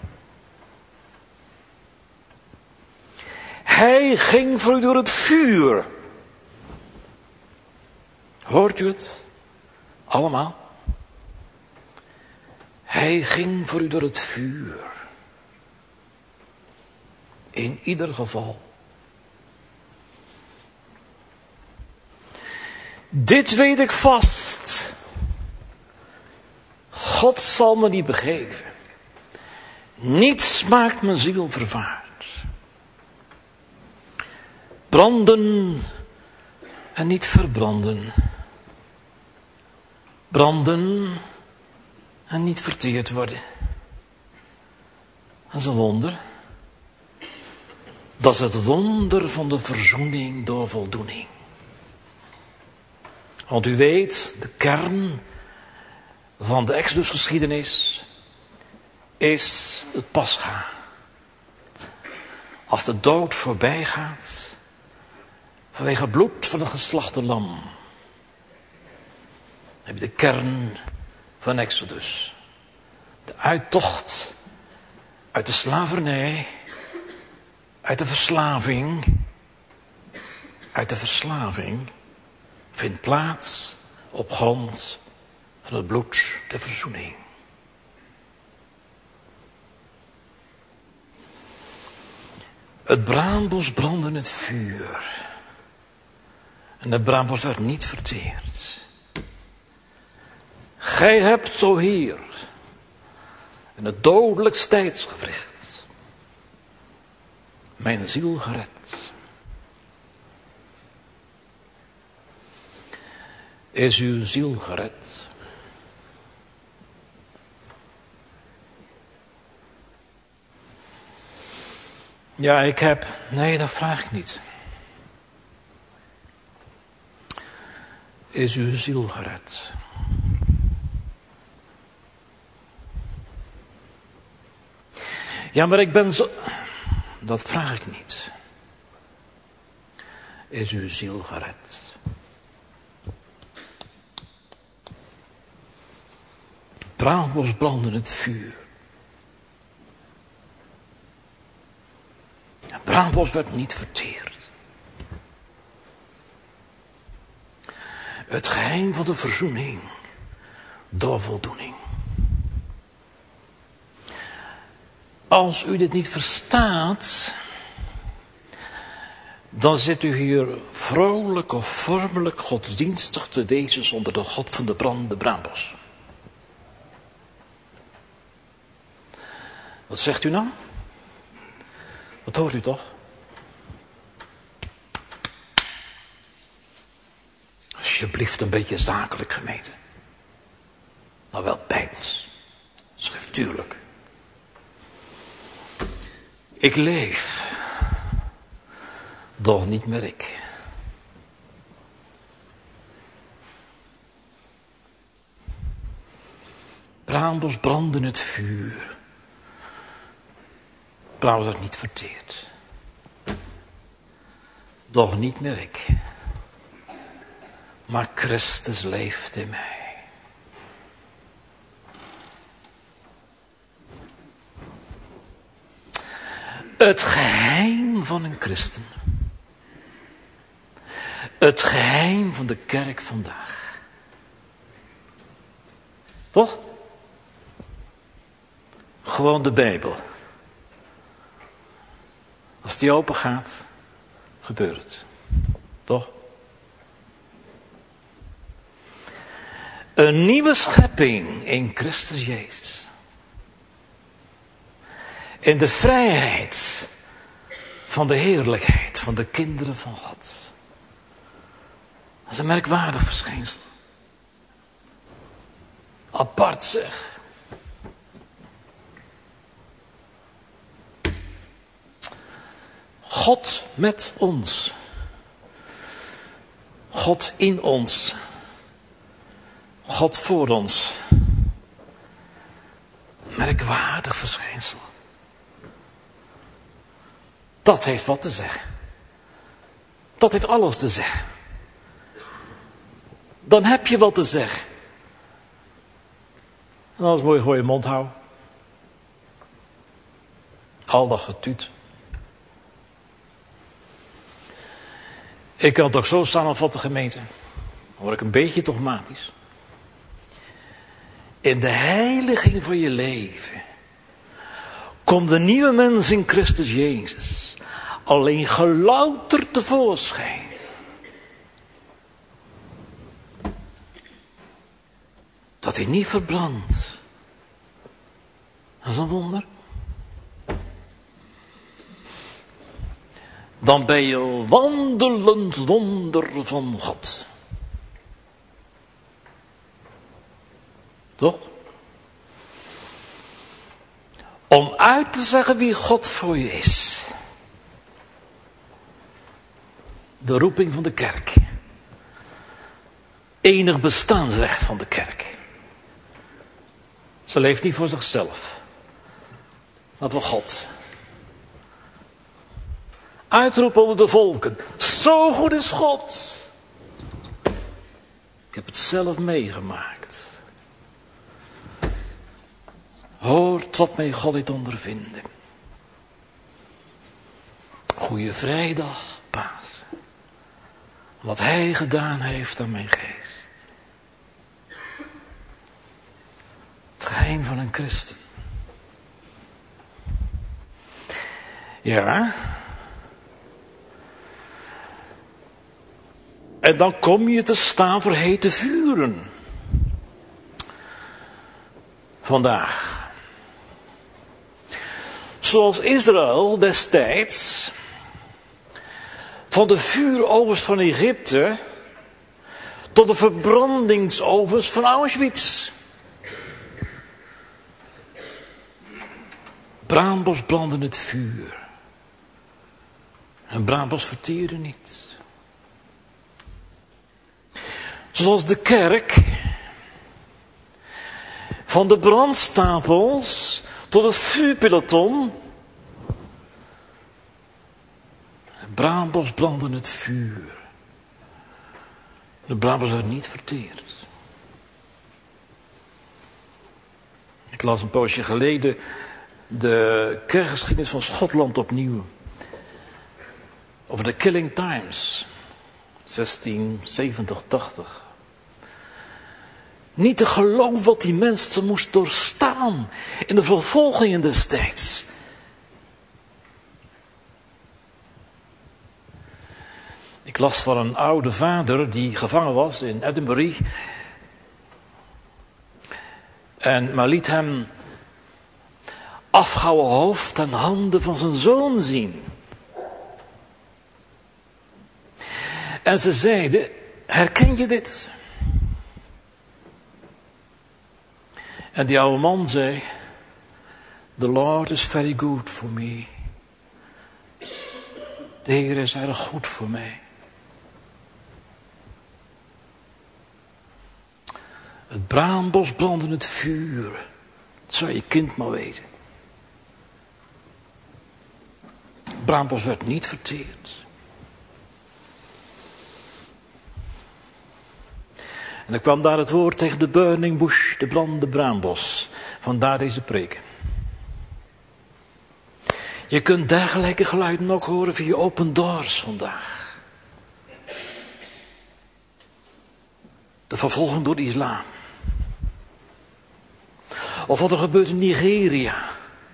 Hij ging voor u door het vuur. Hoort u het? Allemaal. Hij ging voor u door het vuur. In ieder geval. Dit weet ik vast. God zal me niet begeven. Niets maakt mijn ziel vervaard. Branden en niet verbranden. Branden en niet verteerd worden. Dat is een wonder. Dat is het wonder van de verzoening door voldoening. Want u weet, de kern van de Exodusgeschiedenis is het Pascha. Als de dood voorbij gaat, vanwege het bloed van het geslachte lam, heb je de kern van Exodus. De uittocht uit de slavernij, uit de verslaving, uit de verslaving vindt plaats op grond van het bloed der verzoening. Het braambos brandde in het vuur. En het braambos werd niet verteerd. Gij hebt, o Heer, in het dodelijkst tijdsgewricht mijn ziel gered. Is uw ziel gered? Ja, ik heb... Nee, dat vraag ik niet. Is uw ziel gered? Ja, maar ik ben zo... Dat vraag ik niet. Is uw ziel gered? Braambos brandde in het vuur. Het braambos werd niet verteerd. Het geheim van de verzoening door voldoening. Als u dit niet verstaat, dan zit u hier vrolijk of vormelijk godsdienstig te wezen zonder de God van de brandende braambos. Wat zegt u nou? Dat hoort u toch? Alsjeblieft een beetje zakelijk gemeten. Maar wel bijbels. Schriftuurlijk. Ik leef. Doch niet meer ik. Braambos brandde in het vuur. Braambos werd niet verteerd. Doch niet meer ik. Maar Christus leeft in mij. Het geheim van een christen. Het geheim van de kerk vandaag. Toch? Gewoon de Bijbel. Als die open gaat, gebeurt het. Toch? Een nieuwe schepping in Christus Jezus. In de vrijheid van de heerlijkheid van de kinderen van God. Dat is een merkwaardig verschijnsel. Apart zeg. God met ons. God in ons. God voor ons. Merkwaardig verschijnsel. Dat heeft wat te zeggen. Dat heeft alles te zeggen. Dan heb je wat te zeggen. En anders moet je gewoon je mond houden. Al dat getuut. Ik kan het ook zo samenvatten, gemeente. Dan word ik een beetje dogmatisch. In de heiliging van je leven komt de nieuwe mens in Christus Jezus alleen gelouterd tevoorschijn. Dat hij niet verbrandt. Dat is een wonder. dan ben je wandelend wonder van God. Toch? Om uit te zeggen wie God voor je is. De roeping van de kerk. Enig bestaansrecht van de kerk. Ze leeft niet voor zichzelf, maar voor God. Uitroep onder de volken. Zo goed is God. Ik heb het zelf meegemaakt. Hoort wat mij God heeft ondervinden. Goeie vrijdag, Pasen. Wat hij gedaan heeft aan mijn geest. Het geheim van een christen. Ja. En dan kom je te staan voor hete vuren. Vandaag. Zoals Israël destijds van de vuurovens van Egypte tot de verbrandingsovens van Auschwitz. Braambos brandde het vuur. En braambos verteerde niet. Zoals de kerk van de brandstapels tot het vuurpeloton. Braambos brandde het vuur. De braambos werd niet verteerd. Ik las een poosje geleden de kerkgeschiedenis van Schotland opnieuw. Over de Killing Times. zestien zeventig, tachtig. Niet te geloven wat die mensen moest doorstaan in de vervolgingen destijds. Ik las van een oude vader die gevangen was in Edinburgh. En maar liet hem afgehouwen hoofd en handen van zijn zoon zien. En ze zeiden, herken je dit? En die oude man zei, the Lord is very good for me. De Heer is erg goed voor mij. Het braambos brandde het vuur. Dat zou je kind maar weten. Het braambos werd niet verteerd. En dan kwam daar het woord tegen de burning bush, de brandende braambos. Vandaar deze preek. Je kunt dergelijke geluiden ook horen via Open Doors vandaag. De vervolging door de islam. Of wat er gebeurt in Nigeria.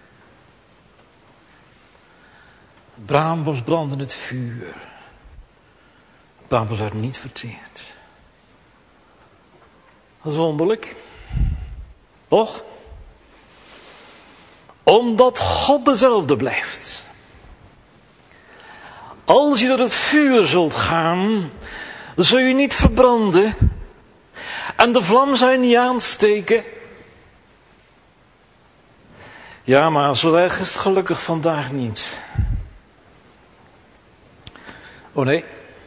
Het braambos brandde het vuur. Het braambos werd niet verteerd. Dat is wonderlijk. Toch? Omdat God dezelfde blijft. Als je door het vuur zult gaan, dan zul je niet verbranden. En de vlam zou je niet aansteken. Ja, maar zo erg is het gelukkig vandaag niet. Oh nee.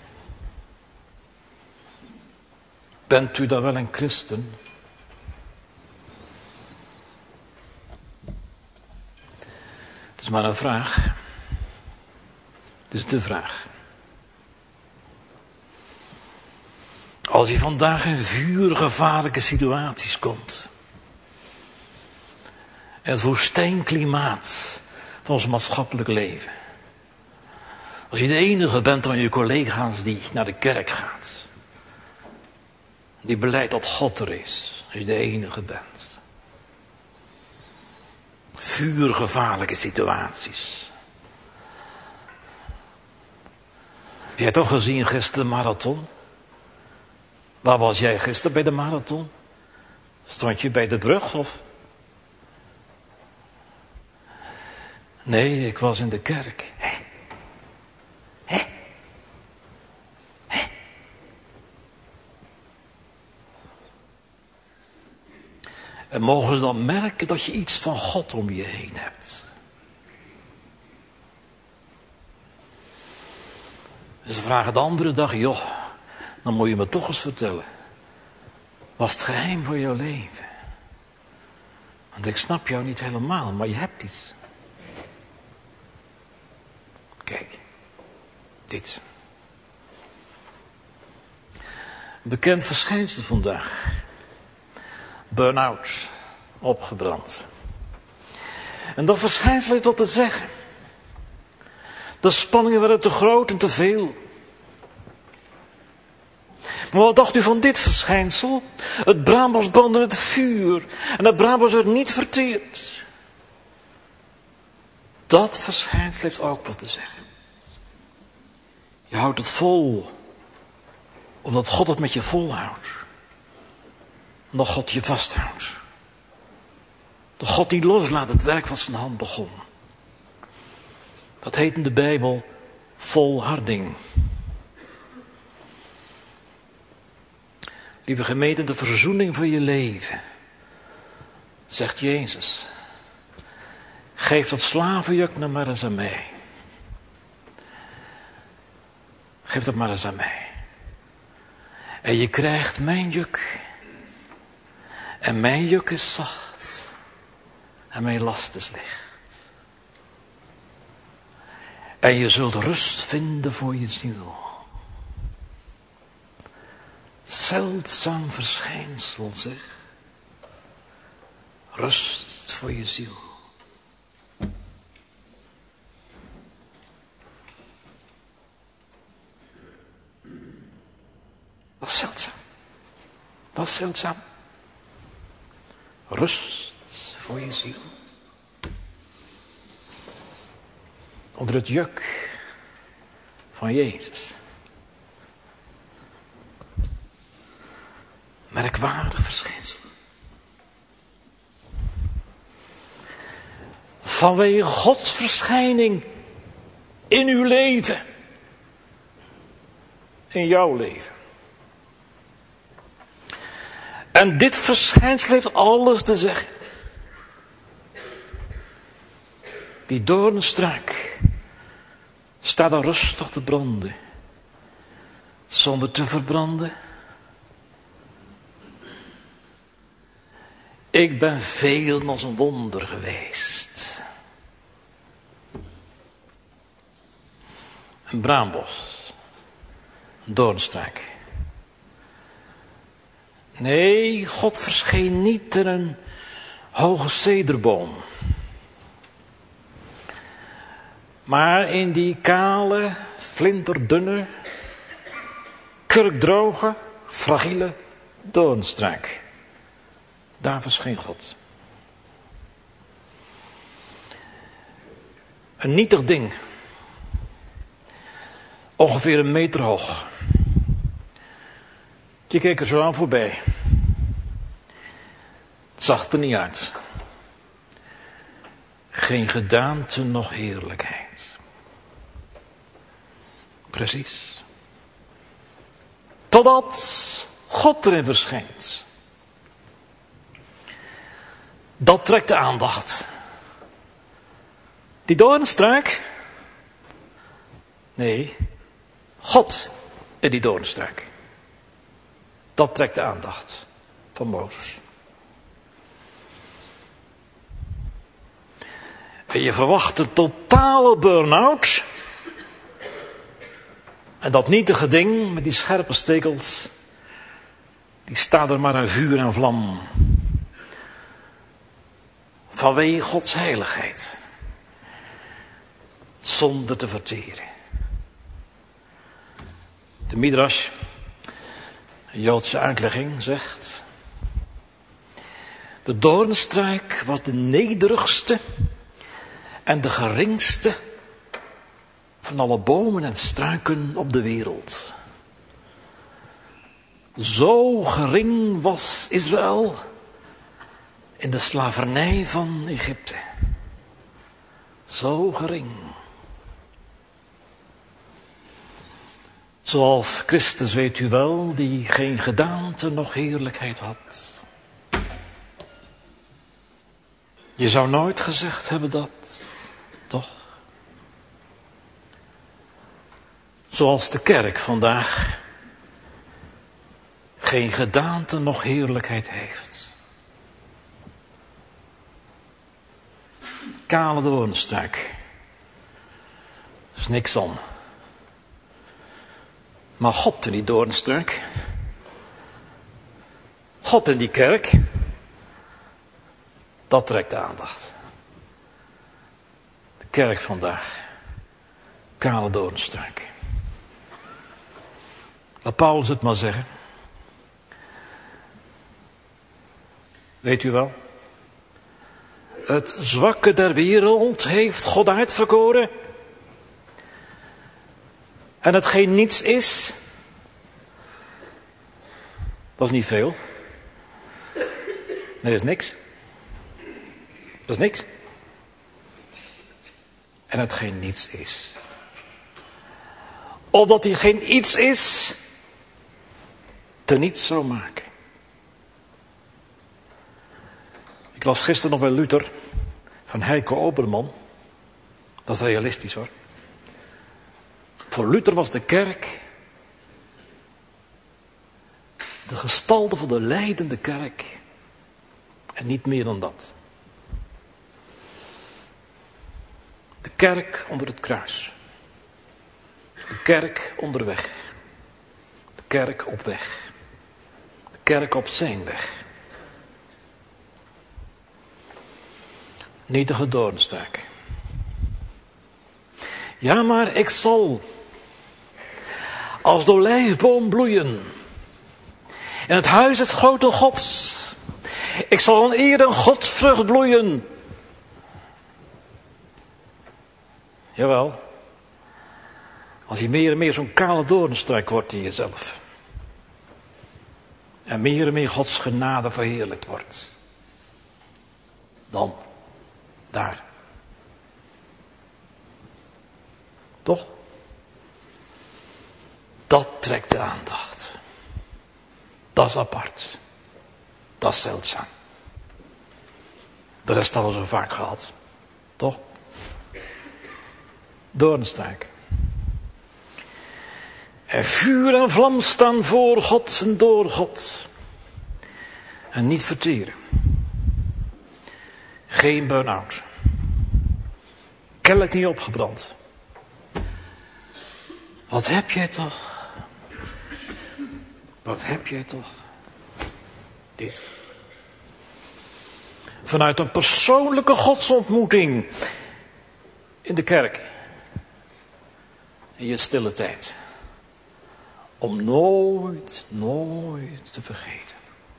Bent u dan wel een christen? Het is maar een vraag. Het is de vraag. Als je vandaag in vuurgevaarlijke situaties komt. En het woestijnklimaat van ons maatschappelijk leven. Als je de enige bent van je collega's die naar de kerk gaat. Die beleidt dat God er is. Als je de enige bent. Vuurgevaarlijke situaties. Heb jij toch gezien gisteren de marathon? Waar was jij gisteren bij de marathon? Stond je bij de brug of? Nee, ik was in de kerk. Hey. En mogen ze dan merken dat je iets van God om je heen hebt. En ze vragen de andere dag, joh, dan moet je me toch eens vertellen. Wat is het geheim voor jouw leven? Want ik snap jou niet helemaal, maar je hebt iets. Kijk, dit. Bekend verschijnsel vandaag. Burn-out, opgebrand. En dat verschijnsel heeft wat te zeggen. De spanningen werden te groot en te veel. Maar wat dacht u van dit verschijnsel? Het braambos brandde het vuur en het braambos werd niet verteerd. Dat verschijnsel heeft ook wat te zeggen. Je houdt het vol, omdat God het met je volhoudt. Omdat God je vasthoudt. Dat God niet loslaat het werk wat zijn hand begon. Dat heet in de Bijbel volharding. Lieve gemeente, de verzoening van je leven, zegt Jezus. Geef dat slavenjuk nou maar eens aan mij. Geef dat maar eens aan mij. En je krijgt mijn juk. En mijn juk is zacht. En mijn last is licht. En je zult rust vinden voor je ziel. Zeldzaam verschijnsel, zeg. Rust voor je ziel. Dat is zeldzaam. Dat is zeldzaam. Rust voor je ziel. Onder het juk van Jezus. Merkwaardig verschijnsel. Vanwege Gods verschijning in uw leven. In jouw leven. En dit verschijnsel heeft alles te zeggen. Die doornstruik staat dan rustig te branden. Zonder te verbranden. Ik ben veel als een wonder geweest. Een braambos. Een doornstruik. Nee, God verscheen niet in een hoge cederboom. Maar in die kale, flinterdunne, kurkdroge, fragiele doornstruik. Daar verscheen God. Een nietig ding. Ongeveer een meter hoog. Je keek er zo aan voorbij. Het zag er niet uit. Geen gedaante, nog heerlijkheid. Precies. Totdat God erin verschijnt. Dat trekt de aandacht. Die doornstruik? Nee, God in die doornstruik. Dat trekt de aandacht van Mozes. En je verwacht een totale burn-out. En dat nietige ding met die scherpe stekels, die staat er maar een vuur en vlam. Vanwege Gods heiligheid. Zonder te verteren. De Midrash, een Joodse uitlegging, zegt: de doornstruik was de nederigste en de geringste van alle bomen en struiken op de wereld. Zo gering was Israël in de slavernij van Egypte. Zo gering. Zoals Christus, weet u wel, die geen gedaante noch heerlijkheid had. Je zou nooit gezegd hebben dat, toch? Zoals de kerk vandaag geen gedaante noch heerlijkheid heeft. Kale doornstruik. Er is niks aan. Maar God in die doornstruik. God in die kerk. Dat trekt de aandacht. De kerk vandaag. Kale doornstruik. Laat Paulus het maar zeggen. Weet u wel? Het zwakke der wereld heeft God uitverkoren. En hetgeen niets is. Dat is niet veel. Nee, dat is niks. Dat is niks. En hetgeen niets is. Opdat hij geen iets is. Te niets zou maken. Ik las gisteren nog bij Luther. Van Heiko Oberman. Dat is realistisch hoor. Voor Luther was de kerk. De gestalte van de lijdende kerk. En niet meer dan dat. De kerk onder het kruis. De kerk onderweg. De kerk op weg. De kerk op zijn weg. Nietige doornstruik. Ja, maar ik zal als de olijfboom bloeien. In het huis het grote Gods. Ik zal aan eer en godsvrucht bloeien. Jawel. Als je meer en meer zo'n kale doornstruik wordt in jezelf. En meer en meer Gods genade verheerlijkt wordt. Dan. Daar. Toch? Dat trekt de aandacht. Dat is apart. Dat is zeldzaam. De rest hebben we zo vaak gehad. Toch? Doornstruik. En vuur en vlam staan voor God en door God. En niet verteren. Geen burn-out. Kelk niet opgebrand. Wat heb jij toch? Wat heb jij toch? Dit. Vanuit een persoonlijke godsontmoeting. In de kerk. In je stille tijd. Om nooit, nooit te vergeten.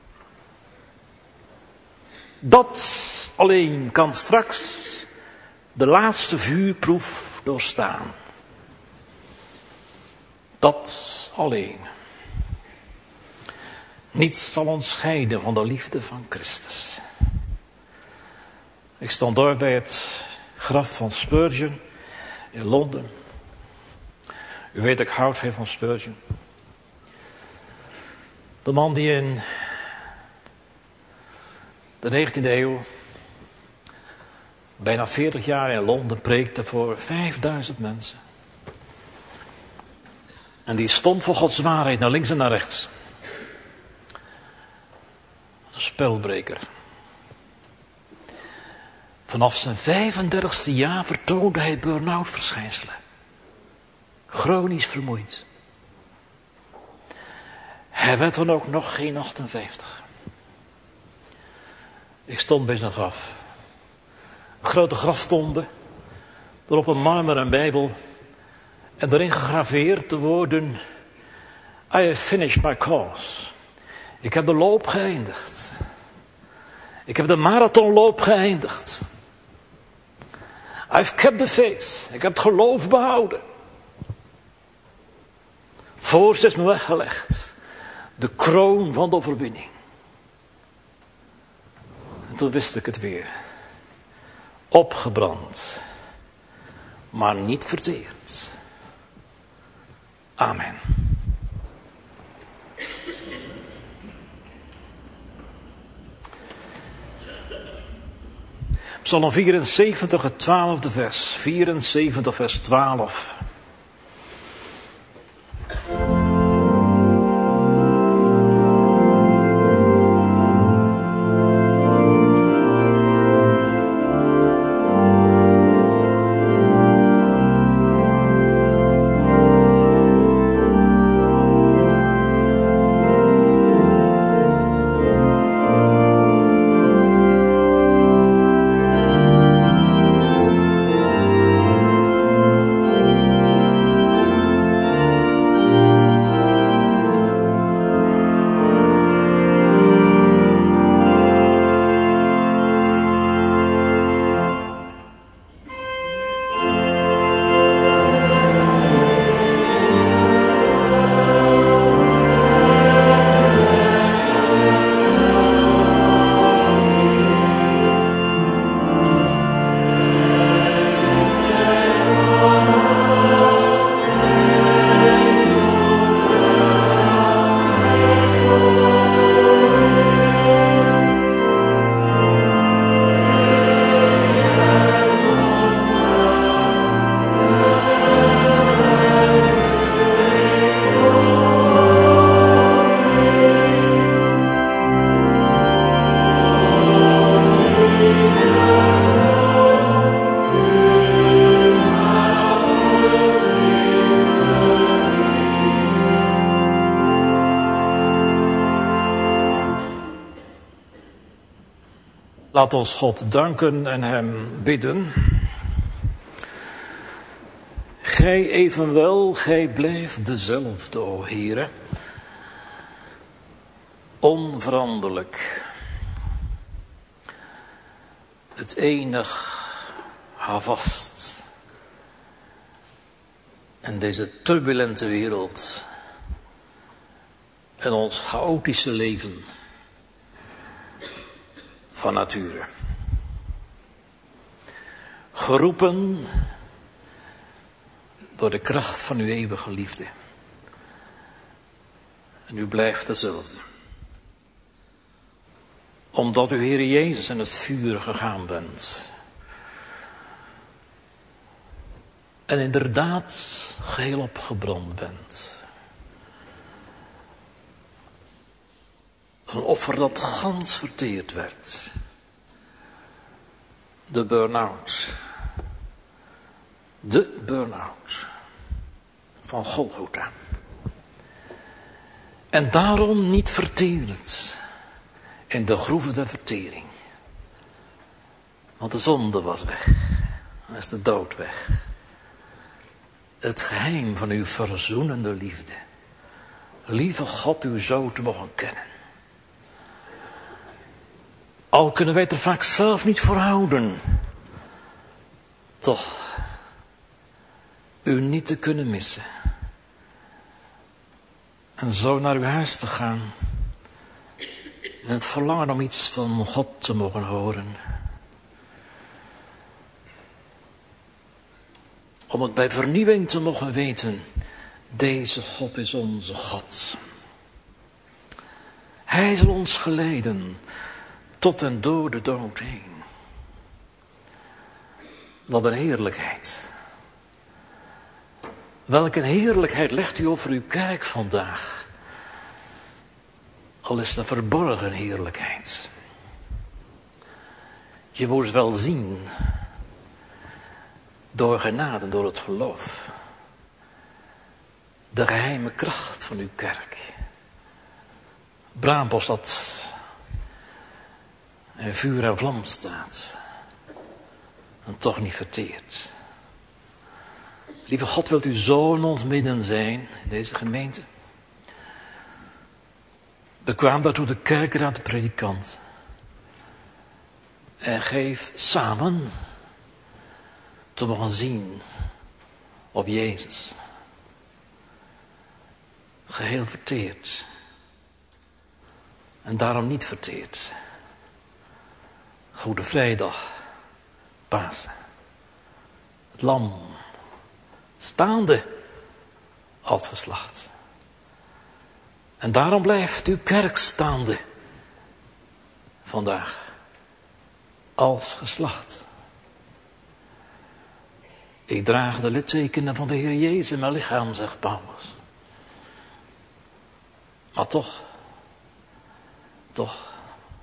Dat alleen kan straks de laatste vuurproef doorstaan. Dat alleen. Niets zal ons scheiden van de liefde van Christus. Ik stond daar bij het graf van Spurgeon in Londen. U weet, ik houd veel van Spurgeon. De man die in de negentiende eeuw bijna veertig jaar in Londen preekte voor vijfduizend mensen. En die stond voor Gods waarheid naar links en naar rechts. Een spelbreker. Vanaf zijn vijfendertigste jaar vertoonde hij burn-out verschijnselen. Chronisch vermoeid. Hij werd dan ook nog geen achtenvijftig. Ik stond bij zijn graf. Een grote graftombe. Erop een marmeren bijbel. En erin gegraveerd de woorden: I have finished my course. Ik heb de loop geëindigd. Ik heb de marathonloop geëindigd. I've kept the faith. Ik heb het geloof behouden. Voorst is me weggelegd. De kroon van de overwinning. En toen wist ik het weer. Opgebrand. Maar niet verteerd. Amen. Psalm vierenzeventig, het twaalfde vers. vierenzeventig, vers twaalf. Laat ons God danken en hem bidden. Gij evenwel, gij blijft dezelfde, o Heere, onveranderlijk. Het enig houvast. En deze turbulente wereld en ons chaotische leven van nature. Geroepen door de kracht van uw eeuwige liefde. En u blijft dezelfde. Omdat u, Heer Jezus, in het vuur gegaan bent. En inderdaad geheel opgebrand bent. Een offer dat gans verteerd werd. De burn-out. De burn-out van Golgotha. En daarom niet verteerd in de groeven der vertering. Want de zonde was weg. Dan is de dood weg. Het geheim van uw verzoenende liefde. Lieve God, u zo te mogen kennen. Al kunnen wij het er vaak zelf niet voor houden. Toch, u niet te kunnen missen. En zo naar uw huis te gaan. En het verlangen om iets van God te mogen horen. Om het bij vernieuwing te mogen weten. Deze God is onze God. Hij zal ons geleiden. Tot en door de dood heen. Wat een heerlijkheid. Welke heerlijkheid legt u over uw kerk vandaag. Al is het een verborgen heerlijkheid. Je moest wel zien. Door genade, door het geloof. De geheime kracht van uw kerk. Braambos dat in vuur en vlam staat. En toch niet verteerd. Lieve God, wilt u zo in ons midden zijn, in deze gemeente. Bekwaam daartoe de kerkraad, de predikant. En geef samen te mogen zien op Jezus. Geheel verteerd. En daarom niet verteerd. Goede Vrijdag, Pasen. Het lam, staande, al geslacht. En daarom blijft uw kerk staande vandaag. als geslacht. Ik draag de littekenen van de Heer Jezus in mijn lichaam, zegt Paulus. Maar toch, toch,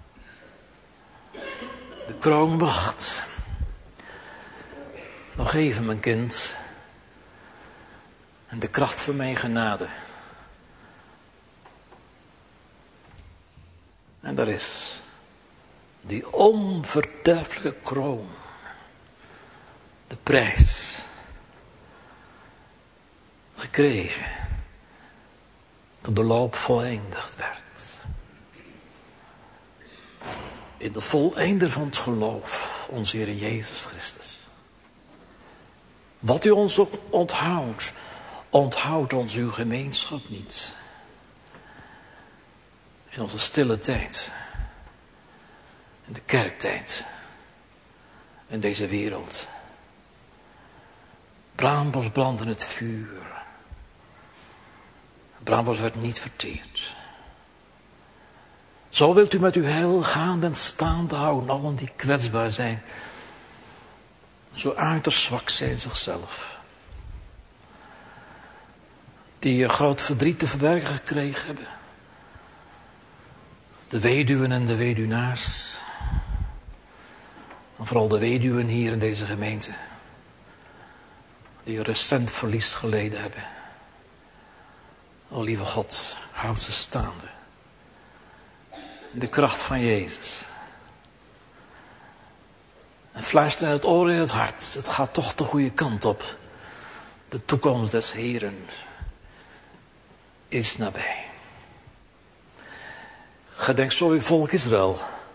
de kroon wacht. Nog even, mijn kind. En de kracht van mijn genade. En daar is die onverderfelijke kroon. De prijs. Gekregen. Toen de loop voleindigd werd. In de voleinder van het geloof. Onze Heer Jezus Christus. Wat u ons ook onthoudt. Onthoudt ons uw gemeenschap niet. In onze stille tijd. In de kerktijd. In deze wereld. Braambos brandde het vuur. Braambos werd niet verteerd. Zo wilt u met uw heil gaande en staande houden. Allen die kwetsbaar zijn. Zo uiterst zwak zijn zichzelf. Die een groot verdriet te verwerken gekregen hebben. De weduwen en de weduwnaars. En vooral de weduwen hier in deze gemeente. Die een recent verlies geleden hebben. O lieve God, houd ze staande. In de kracht van Jezus. En fluister in het oor en in het hart. Het gaat toch de goede kant op. De toekomst des Heren is nabij. Gedenk zo uw volk Israël.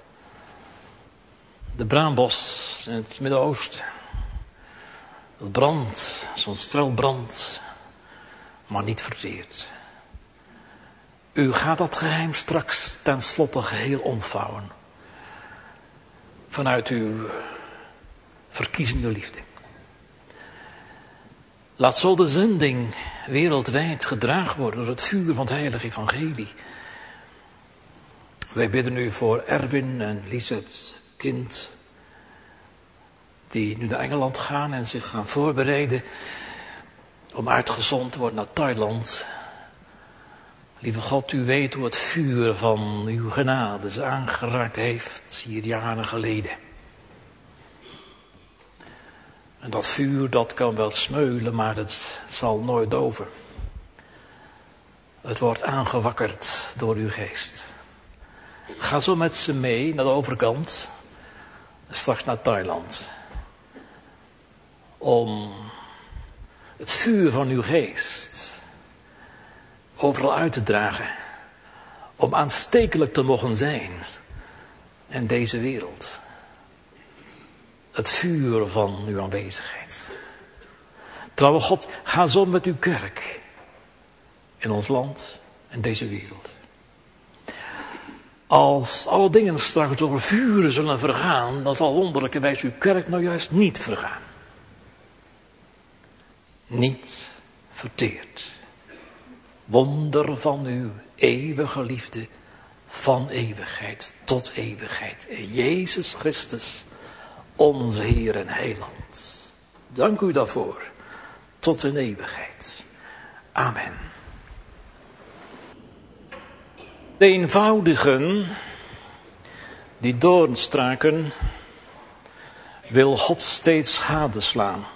De braambos in het Midden-Oosten. Het brandt, zo'n fel brandt, maar niet verteert. U gaat dat geheim straks ten slotte geheel ontvouwen. Vanuit uw verkiezende liefde. Laat zo de zending wereldwijd gedragen worden door het vuur van het heilige evangelie. Wij bidden u voor Erwin en Lisette Kind, die nu naar Engeland gaan en zich gaan voorbereiden om uitgezond te worden naar Thailand. Lieve God, u weet hoe het vuur van uw genade ze aangeraakt heeft hier jaren geleden. En dat vuur, dat kan wel smeulen, maar het zal nooit doven. Het wordt aangewakkerd door uw geest. Ga zo met ze mee naar de overkant, straks naar Thailand. Om het vuur van uw geest overal uit te dragen. Om aanstekelijk te mogen zijn in deze wereld. Het vuur van uw aanwezigheid. Trouwe God, ga zo met uw kerk. In ons land en deze wereld. Als alle dingen straks door vuren zullen vergaan, dan zal wonderlijkerwijs uw kerk nou juist niet vergaan. Niet verteerd. Wonder van uw eeuwige liefde, van eeuwigheid tot eeuwigheid. In Jezus Christus, onze Heer en Heiland. Dank u daarvoor, tot in eeuwigheid. Amen. De eenvoudigen, die doornstruiken, wil God steeds gadeslaan.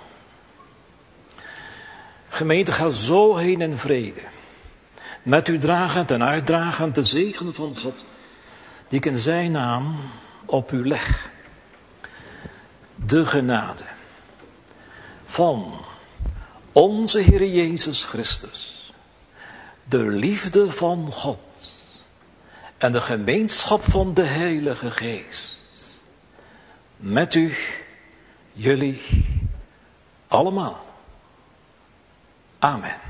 Gemeente, ga zo heen in vrede. Met u dragend en uitdragend de zegen van God, die ik in zijn naam op u leg. De genade van onze Heer Jezus Christus, de liefde van God en de gemeenschap van de Heilige Geest met u, jullie allemaal. Amen.